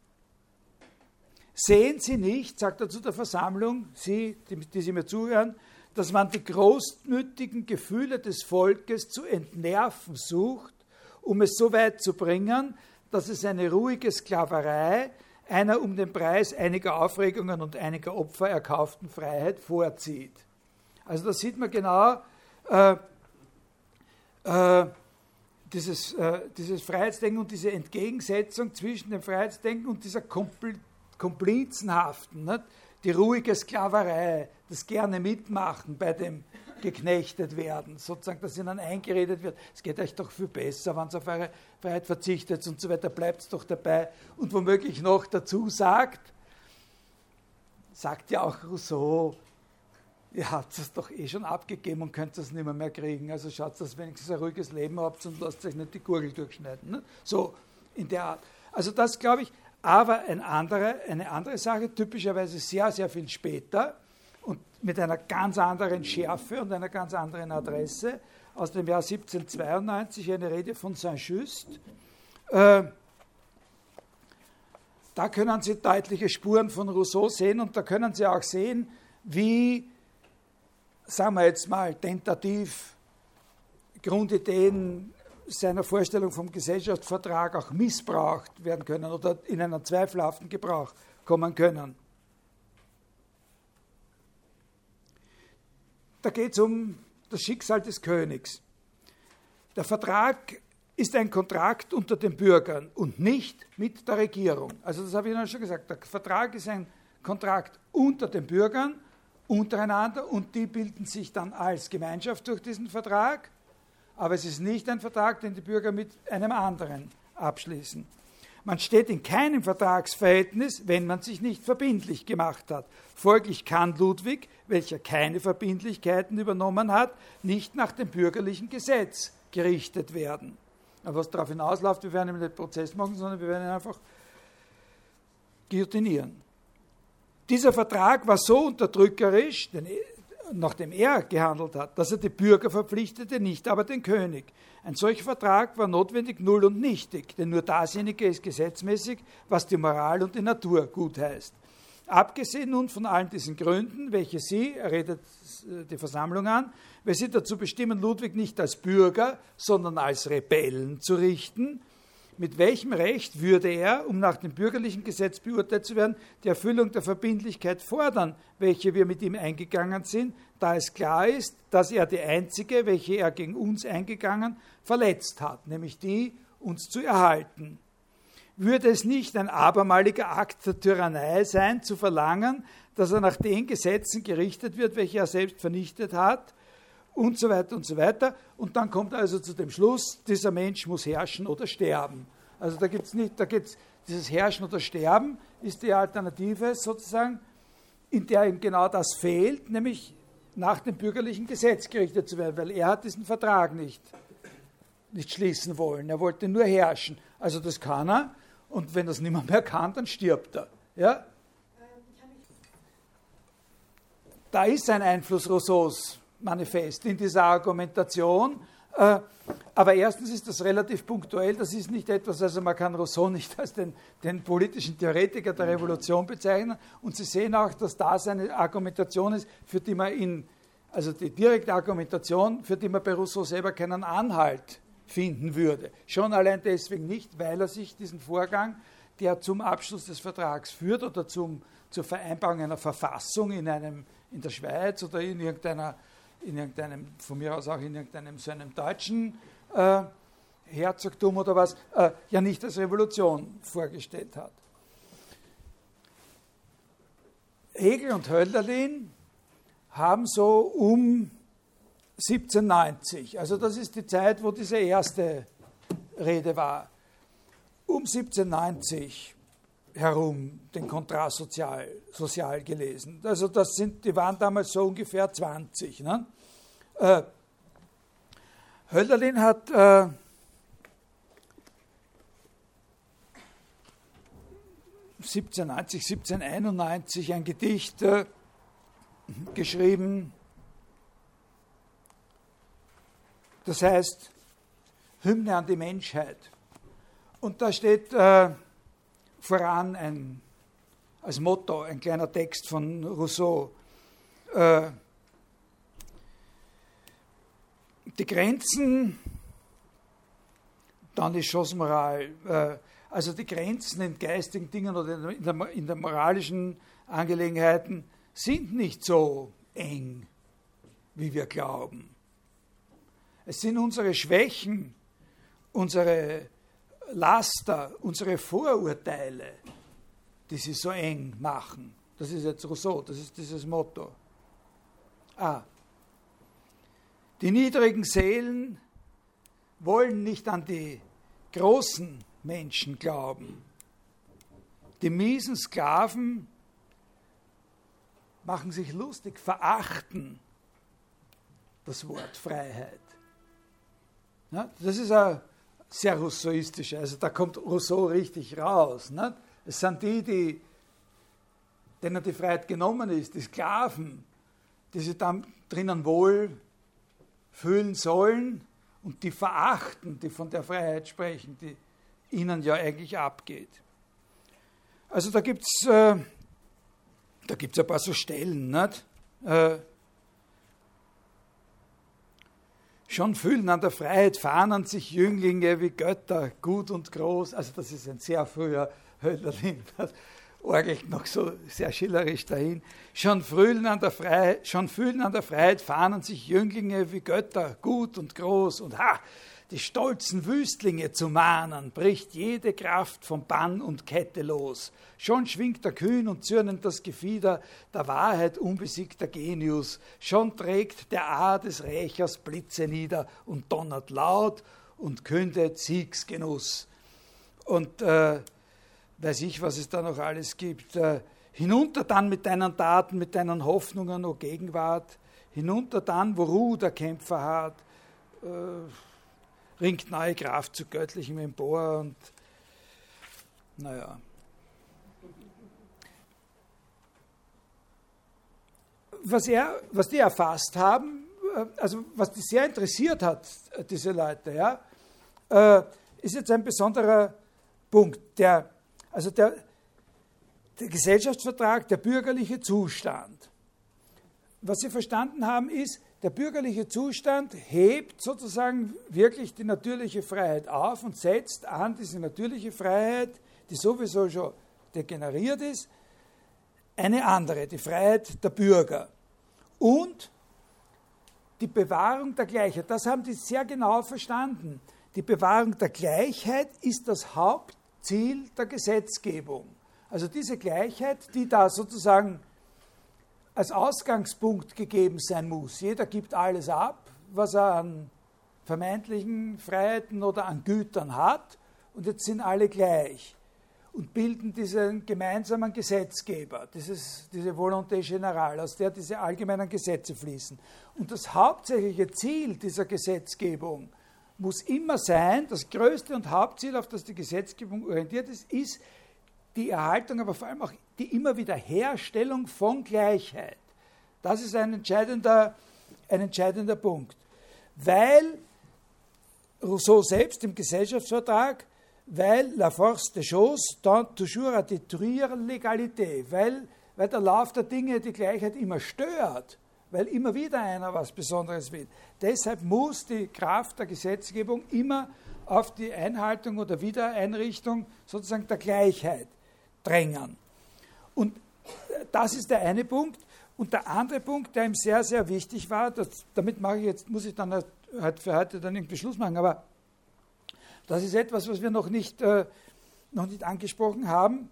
Sehen Sie nicht, sagt er zu der Versammlung, Sie, die, die Sie mir zuhören, dass man die großmütigen Gefühle des Volkes zu entnerven sucht, um es so weit zu bringen, dass es eine ruhige Sklaverei einer um den Preis einiger Aufregungen und einiger Opfer erkauften Freiheit vorzieht. Also da sieht man genau äh, äh, dieses, äh, dieses Freiheitsdenken und diese Entgegensetzung zwischen dem Freiheitsdenken und dieser Kompl- komplizenhaften, nicht? Die ruhige Sklaverei das gerne mitmachen bei dem geknechtet werden, sozusagen, dass ihnen eingeredet wird, es geht euch doch viel besser, wenn ihr auf eure Freiheit verzichtet und so weiter, bleibt es doch dabei und womöglich noch dazu sagt, sagt ja auch Rousseau, ihr habt es doch eh schon abgegeben und könnt es nicht mehr, mehr kriegen, also schaut, dass ihr wenigstens ein ruhiges Leben habt und lasst euch nicht die Gurgel durchschneiden. Ne? So in der Art. Also das glaube ich, aber ein andere, eine andere Sache, typischerweise sehr, sehr viel später, und mit einer ganz anderen Schärfe und einer ganz anderen Adresse, aus dem Jahr siebzehnhundertzweiundneunzig, eine Rede von Saint-Just. Äh, da können Sie deutliche Spuren von Rousseau sehen und da können Sie auch sehen, wie, sagen wir jetzt mal, tentativ Grundideen seiner Vorstellung vom Gesellschaftsvertrag auch missbraucht werden können oder in einen zweifelhaften Gebrauch kommen können. Da geht es um das Schicksal des Königs. Der Vertrag ist ein Kontrakt unter den Bürgern und nicht mit der Regierung. Also das habe ich Ihnen schon gesagt. Der Vertrag ist ein Kontrakt unter den Bürgern, untereinander, und die bilden sich dann als Gemeinschaft durch diesen Vertrag. Aber es ist nicht ein Vertrag, den die Bürger mit einem anderen abschließen. Man steht in keinem Vertragsverhältnis, wenn man sich nicht verbindlich gemacht hat. Folglich kann Ludwig, welcher keine Verbindlichkeiten übernommen hat, nicht nach dem bürgerlichen Gesetz gerichtet werden. Aber was darauf hinausläuft, wir werden ihm nicht Prozess machen, sondern wir werden ihn einfach guillotinieren. Dieser Vertrag war so unterdrückerisch, denn nachdem er gehandelt hat, dass er die Bürger verpflichtete, nicht aber den König. Ein solcher Vertrag war notwendig null und nichtig, denn nur dasjenige ist gesetzmäßig, was die Moral und die Natur gutheißt. Abgesehen nun von allen diesen Gründen, welche Sie, er redet die Versammlung an, weil sie dazu bestimmen, Ludwig nicht als Bürger, sondern als Rebellen zu richten, mit welchem Recht würde er, um nach dem bürgerlichen Gesetz beurteilt zu werden, die Erfüllung der Verbindlichkeit fordern, welche wir mit ihm eingegangen sind, da es klar ist, dass er die einzige, welche er gegen uns eingegangen, verletzt hat, nämlich die, uns zu erhalten. Würde es nicht ein abermaliger Akt der Tyrannei sein, zu verlangen, dass er nach den Gesetzen gerichtet wird, welche er selbst vernichtet hat, und so weiter und so weiter. Und dann kommt also zu dem Schluss, dieser Mensch muss herrschen oder sterben. Also da gibt es nicht, da geht's, dieses Herrschen oder Sterben ist die Alternative sozusagen, in der ihm genau das fehlt, nämlich nach dem bürgerlichen Gesetz gerichtet zu werden, weil er hat diesen Vertrag nicht, nicht schließen wollen. Er wollte nur herrschen. Also das kann er, und wenn er es nicht mehr, mehr kann, dann stirbt er. Ja? Da ist ein Einfluss Rousseaus manifest in dieser Argumentation. Äh, aber erstens ist das relativ punktuell, das ist nicht etwas, also man kann Rousseau nicht als den, den politischen Theoretiker der Revolution bezeichnen. Und Sie sehen auch, dass das eine Argumentation ist, für die man in, also die direkte Argumentation, für die man bei Rousseau selber keinen Anhalt finden würde. Schon allein deswegen nicht, weil er sich diesen Vorgang, der zum Abschluss des Vertrags führt oder zum, zur Vereinbarung einer Verfassung in, einem, in der Schweiz oder in irgendeiner in irgendeinem, von mir aus auch in irgendeinem so einem deutschen äh, Herzogtum oder was, äh, ja nicht als Revolution vorgestellt hat. Hegel und Hölderlin haben so um siebzehnhundertneunzig, also das ist die Zeit, wo diese erste Rede war, um siebzehnhundertneunzig herum den Kontrast sozial, sozial gelesen. Also das sind, die waren damals so ungefähr zwanzig. Ne? Äh, Hölderlin hat äh, siebzehnhundertneunzig, siebzehnhunderteinundneunzig ein Gedicht äh, geschrieben, das heißt Hymne an die Menschheit. Und da steht äh, voran ein, als Motto ein kleiner Text von Rousseau. Äh, die Grenzen, dann die Chose-Moral, äh, also die Grenzen in geistigen Dingen oder in der, in der moralischen Angelegenheiten sind nicht so eng, wie wir glauben. Es sind unsere Schwächen, unsere Laster, unsere Vorurteile, die sie so eng machen. Das ist jetzt Rousseau, das ist dieses Motto. Ah. Die niedrigen Seelen wollen nicht an die großen Menschen glauben. Die miesen Sklaven machen sich lustig, verachten das Wort Freiheit. Ja, das ist ein sehr rousseauistisch, also da kommt Rousseau richtig raus. Nicht? Es sind die, die, denen die Freiheit genommen ist, die Sklaven, die sich dann drinnen wohl fühlen sollen und die verachten, die von der Freiheit sprechen, die ihnen ja eigentlich abgeht. Also da gibt es äh, da gibt's ein paar so Stellen, nicht? Äh, Schon fühlen an der Freiheit fahnen sich Jünglinge wie Götter, gut und groß. Also das ist ein sehr früher Hölderlin, das orgelt noch so sehr schillerisch dahin. Schon fühlen an der Freiheit, schon fühlen an der Freiheit fahnen sich Jünglinge wie Götter, gut und groß. Und ha, die stolzen Wüstlinge zu mahnen, bricht jede Kraft von Bann und Kette los. Schon schwingt der kühn und zürnend das Gefieder der Wahrheit unbesiegter Genius. Schon trägt der A des Rächers Blitze nieder und donnert laut und kündet Siegsgenuss. Und äh, weiß ich, was es da noch alles gibt. Äh, hinunter dann mit deinen Taten, mit deinen Hoffnungen, o Gegenwart. Hinunter dann, wo Ruh der Kämpfer hat. Äh, ringt neue Kraft zu göttlichem empor und naja. Was, er, was die erfasst haben, also was die sehr interessiert hat, diese Leute, ja, ist jetzt ein besonderer Punkt. Der, also der, der Gesellschaftsvertrag, der bürgerliche Zustand. Was sie verstanden haben, ist, der bürgerliche Zustand hebt sozusagen wirklich die natürliche Freiheit auf und setzt an diese natürliche Freiheit, die sowieso schon degeneriert ist, eine andere, die Freiheit der Bürger. Und die Bewahrung der Gleichheit, das haben die sehr genau verstanden. Die Bewahrung der Gleichheit ist das Hauptziel der Gesetzgebung. Also diese Gleichheit, die da sozusagen als Ausgangspunkt gegeben sein muss. Jeder gibt alles ab, was er an vermeintlichen Freiheiten oder an Gütern hat, und jetzt sind alle gleich und bilden diesen gemeinsamen Gesetzgeber, dieses, diese Volonté générale, aus der diese allgemeinen Gesetze fließen. Und das hauptsächliche Ziel dieser Gesetzgebung muss immer sein, das größte und Hauptziel, auf das die Gesetzgebung orientiert ist, ist die Erhaltung, aber vor allem auch die immer wieder Herstellung von Gleichheit. Das ist ein entscheidender, ein entscheidender Punkt. Weil Rousseau selbst im Gesellschaftsvertrag, weil la force des choses tend toujours à détruire l'égalité, weil, weil der Lauf der Dinge die Gleichheit immer stört, weil immer wieder einer was Besonderes will. Deshalb muss die Kraft der Gesetzgebung immer auf die Einhaltung oder Wiedereinrichtung sozusagen der Gleichheit drängen. Und das ist der eine Punkt. Und der andere Punkt, der ihm sehr, sehr wichtig war, das, damit mache ich jetzt, muss ich dann halt für heute dann irgendwie Schluss machen, aber das ist etwas, was wir noch nicht, äh, noch nicht angesprochen haben.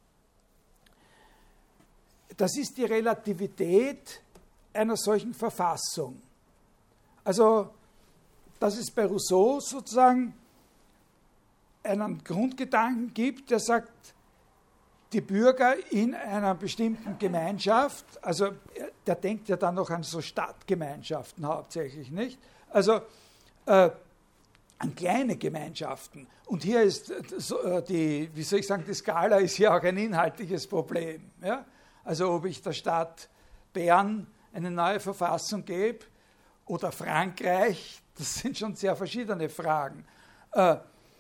Das ist die Relativität einer solchen Verfassung. Also, dass es bei Rousseau sozusagen einen Grundgedanken gibt, der sagt, die Bürger in einer bestimmten Gemeinschaft, also der denkt ja dann noch an so Stadtgemeinschaften hauptsächlich, nicht? Also äh, an kleine Gemeinschaften. Und hier ist so, die, wie soll ich sagen, die Skala ist hier auch ein inhaltliches Problem. Ja? Also ob ich der Stadt Bern eine neue Verfassung gebe oder Frankreich, das sind schon sehr verschiedene Fragen. Äh,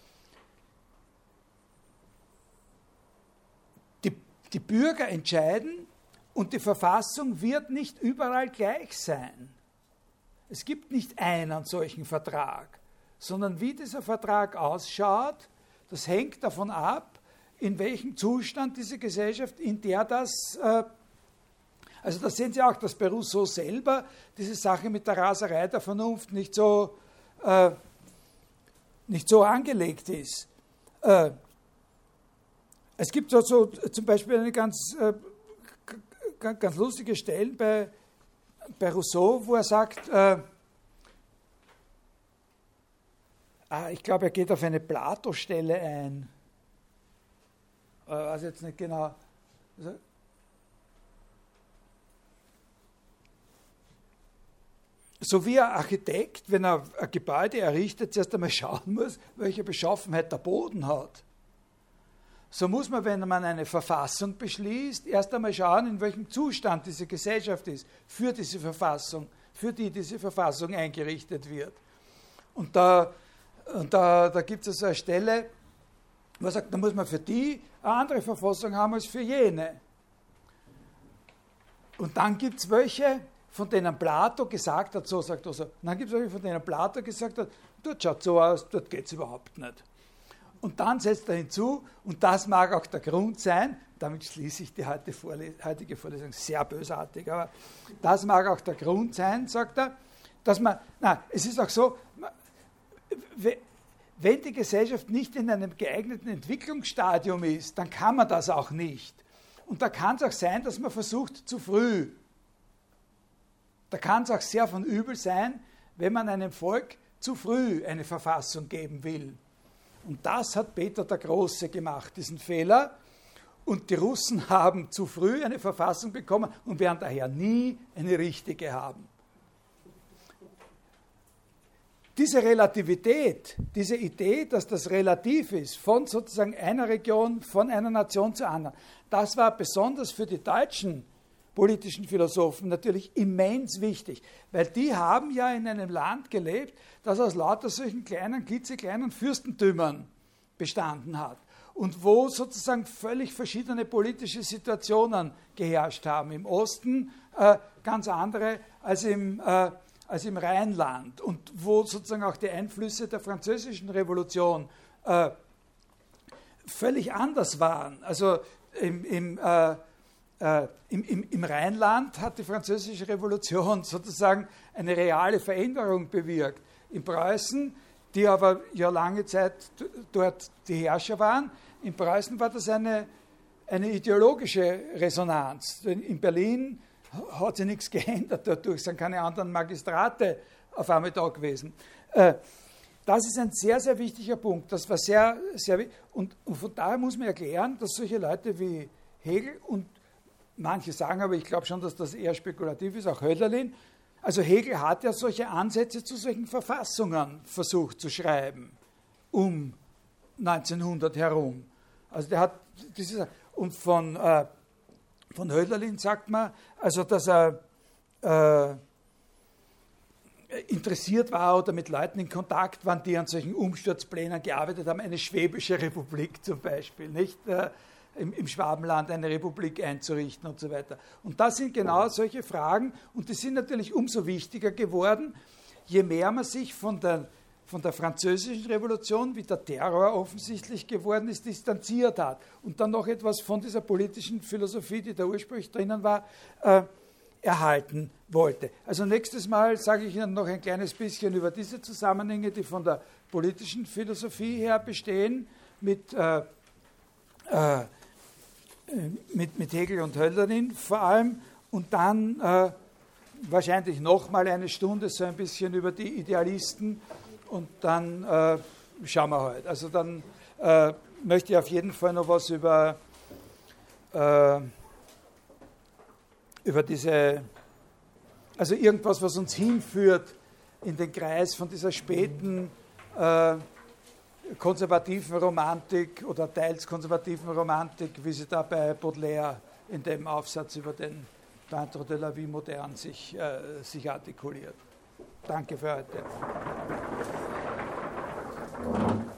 die, die Bürger entscheiden und die Verfassung wird nicht überall gleich sein. Es gibt nicht einen solchen Vertrag, sondern wie dieser Vertrag ausschaut, das hängt davon ab, in welchem Zustand diese Gesellschaft, in der das, äh, also da sehen Sie auch, dass bei Rousseau selber diese Sache mit der Raserei der Vernunft nicht so, äh, nicht so angelegt ist. Äh, es gibt also zum Beispiel eine ganz, äh, ganz lustige Stelle bei bei Rousseau, wo er sagt, äh, ah, ich glaube, er geht auf eine Plato-Stelle ein. Ich äh, weiß jetzt nicht genau. Also, so wie ein Architekt, wenn er ein Gebäude errichtet, zuerst einmal schauen muss, welche Beschaffenheit der Boden hat. So muss man, wenn man eine Verfassung beschließt, erst einmal schauen, in welchem Zustand diese Gesellschaft ist, für diese Verfassung, für die diese Verfassung eingerichtet wird. Und da, und da, da gibt es also eine Stelle, wo man sagt, da muss man für die eine andere Verfassung haben als für jene. Und dann gibt es welche, von denen Plato gesagt hat, so sagt er so, und dann gibt es welche, von denen Plato gesagt hat, dort schaut so aus, dort geht es überhaupt nicht. Und dann setzt er hinzu, und das mag auch der Grund sein, damit schließe ich die heute Vorles- heutige Vorlesung sehr bösartig, aber das mag auch der Grund sein, sagt er, dass man, na, es ist auch so, wenn die Gesellschaft nicht in einem geeigneten Entwicklungsstadium ist, dann kann man das auch nicht. Und da kann es auch sein, dass man versucht, zu früh. Da kann es auch sehr von übel sein, wenn man einem Volk zu früh eine Verfassung geben will. Und das hat Peter der Große gemacht, diesen Fehler. Und die Russen haben zu früh eine Verfassung bekommen und werden daher nie eine richtige haben. Diese Relativität, diese Idee, dass das relativ ist, von sozusagen einer Region, von einer Nation zur anderen, das war besonders für die deutschen politischen Philosophen natürlich immens wichtig, weil die haben ja in einem Land gelebt, das aus lauter solchen kleinen, klitzekleinen Fürstentümern bestanden hat und wo sozusagen völlig verschiedene politische Situationen geherrscht haben. Im Osten äh, ganz andere als im, äh, als im Rheinland und wo sozusagen auch die Einflüsse der französischen Revolution äh, völlig anders waren. Also im, im äh, Äh, im, im, Im Rheinland hat die französische Revolution sozusagen eine reale Veränderung bewirkt. In Preußen, die aber ja lange Zeit dort die Herrscher waren, in Preußen war das eine, eine ideologische Resonanz. In Berlin hat sich nichts geändert dadurch, sind keine anderen Magistrate auf einmal da gewesen. Äh, das ist ein sehr, sehr wichtiger Punkt. Das war sehr, sehr und, und von daher muss man erklären, dass solche Leute wie Hegel und manche sagen aber, ich glaube schon, dass das eher spekulativ ist, auch Hölderlin. Also Hegel hat ja solche Ansätze zu solchen Verfassungen versucht zu schreiben, um neunzehnhundert herum. Also der hat dieses, und von, äh, von Hölderlin sagt man, also dass er äh, interessiert war oder mit Leuten in Kontakt waren, die an solchen Umsturzplänen gearbeitet haben, eine schwäbische Republik zum Beispiel, nicht? Äh, Im, im Schwabenland eine Republik einzurichten und so weiter. Und das sind genau solche Fragen und die sind natürlich umso wichtiger geworden, je mehr man sich von der, von der französischen Revolution, wie der Terror offensichtlich geworden ist, distanziert hat und dann noch etwas von dieser politischen Philosophie, die da ursprünglich drinnen war, äh, erhalten wollte. Also nächstes Mal sage ich Ihnen noch ein kleines bisschen über diese Zusammenhänge, die von der politischen Philosophie her bestehen, mit äh, äh, Mit, mit Hegel und Hölderlin vor allem und dann äh, wahrscheinlich nochmal eine Stunde so ein bisschen über die Idealisten und dann äh, schauen wir halt. Also dann äh, möchte ich auf jeden Fall noch was über, äh, über diese, also irgendwas, was uns hinführt in den Kreis von dieser späten äh, konservativen Romantik oder teils konservativen Romantik, wie sie da bei Baudelaire in dem Aufsatz über den Peintre de la vie moderne sich, äh, sich artikuliert. Danke für heute.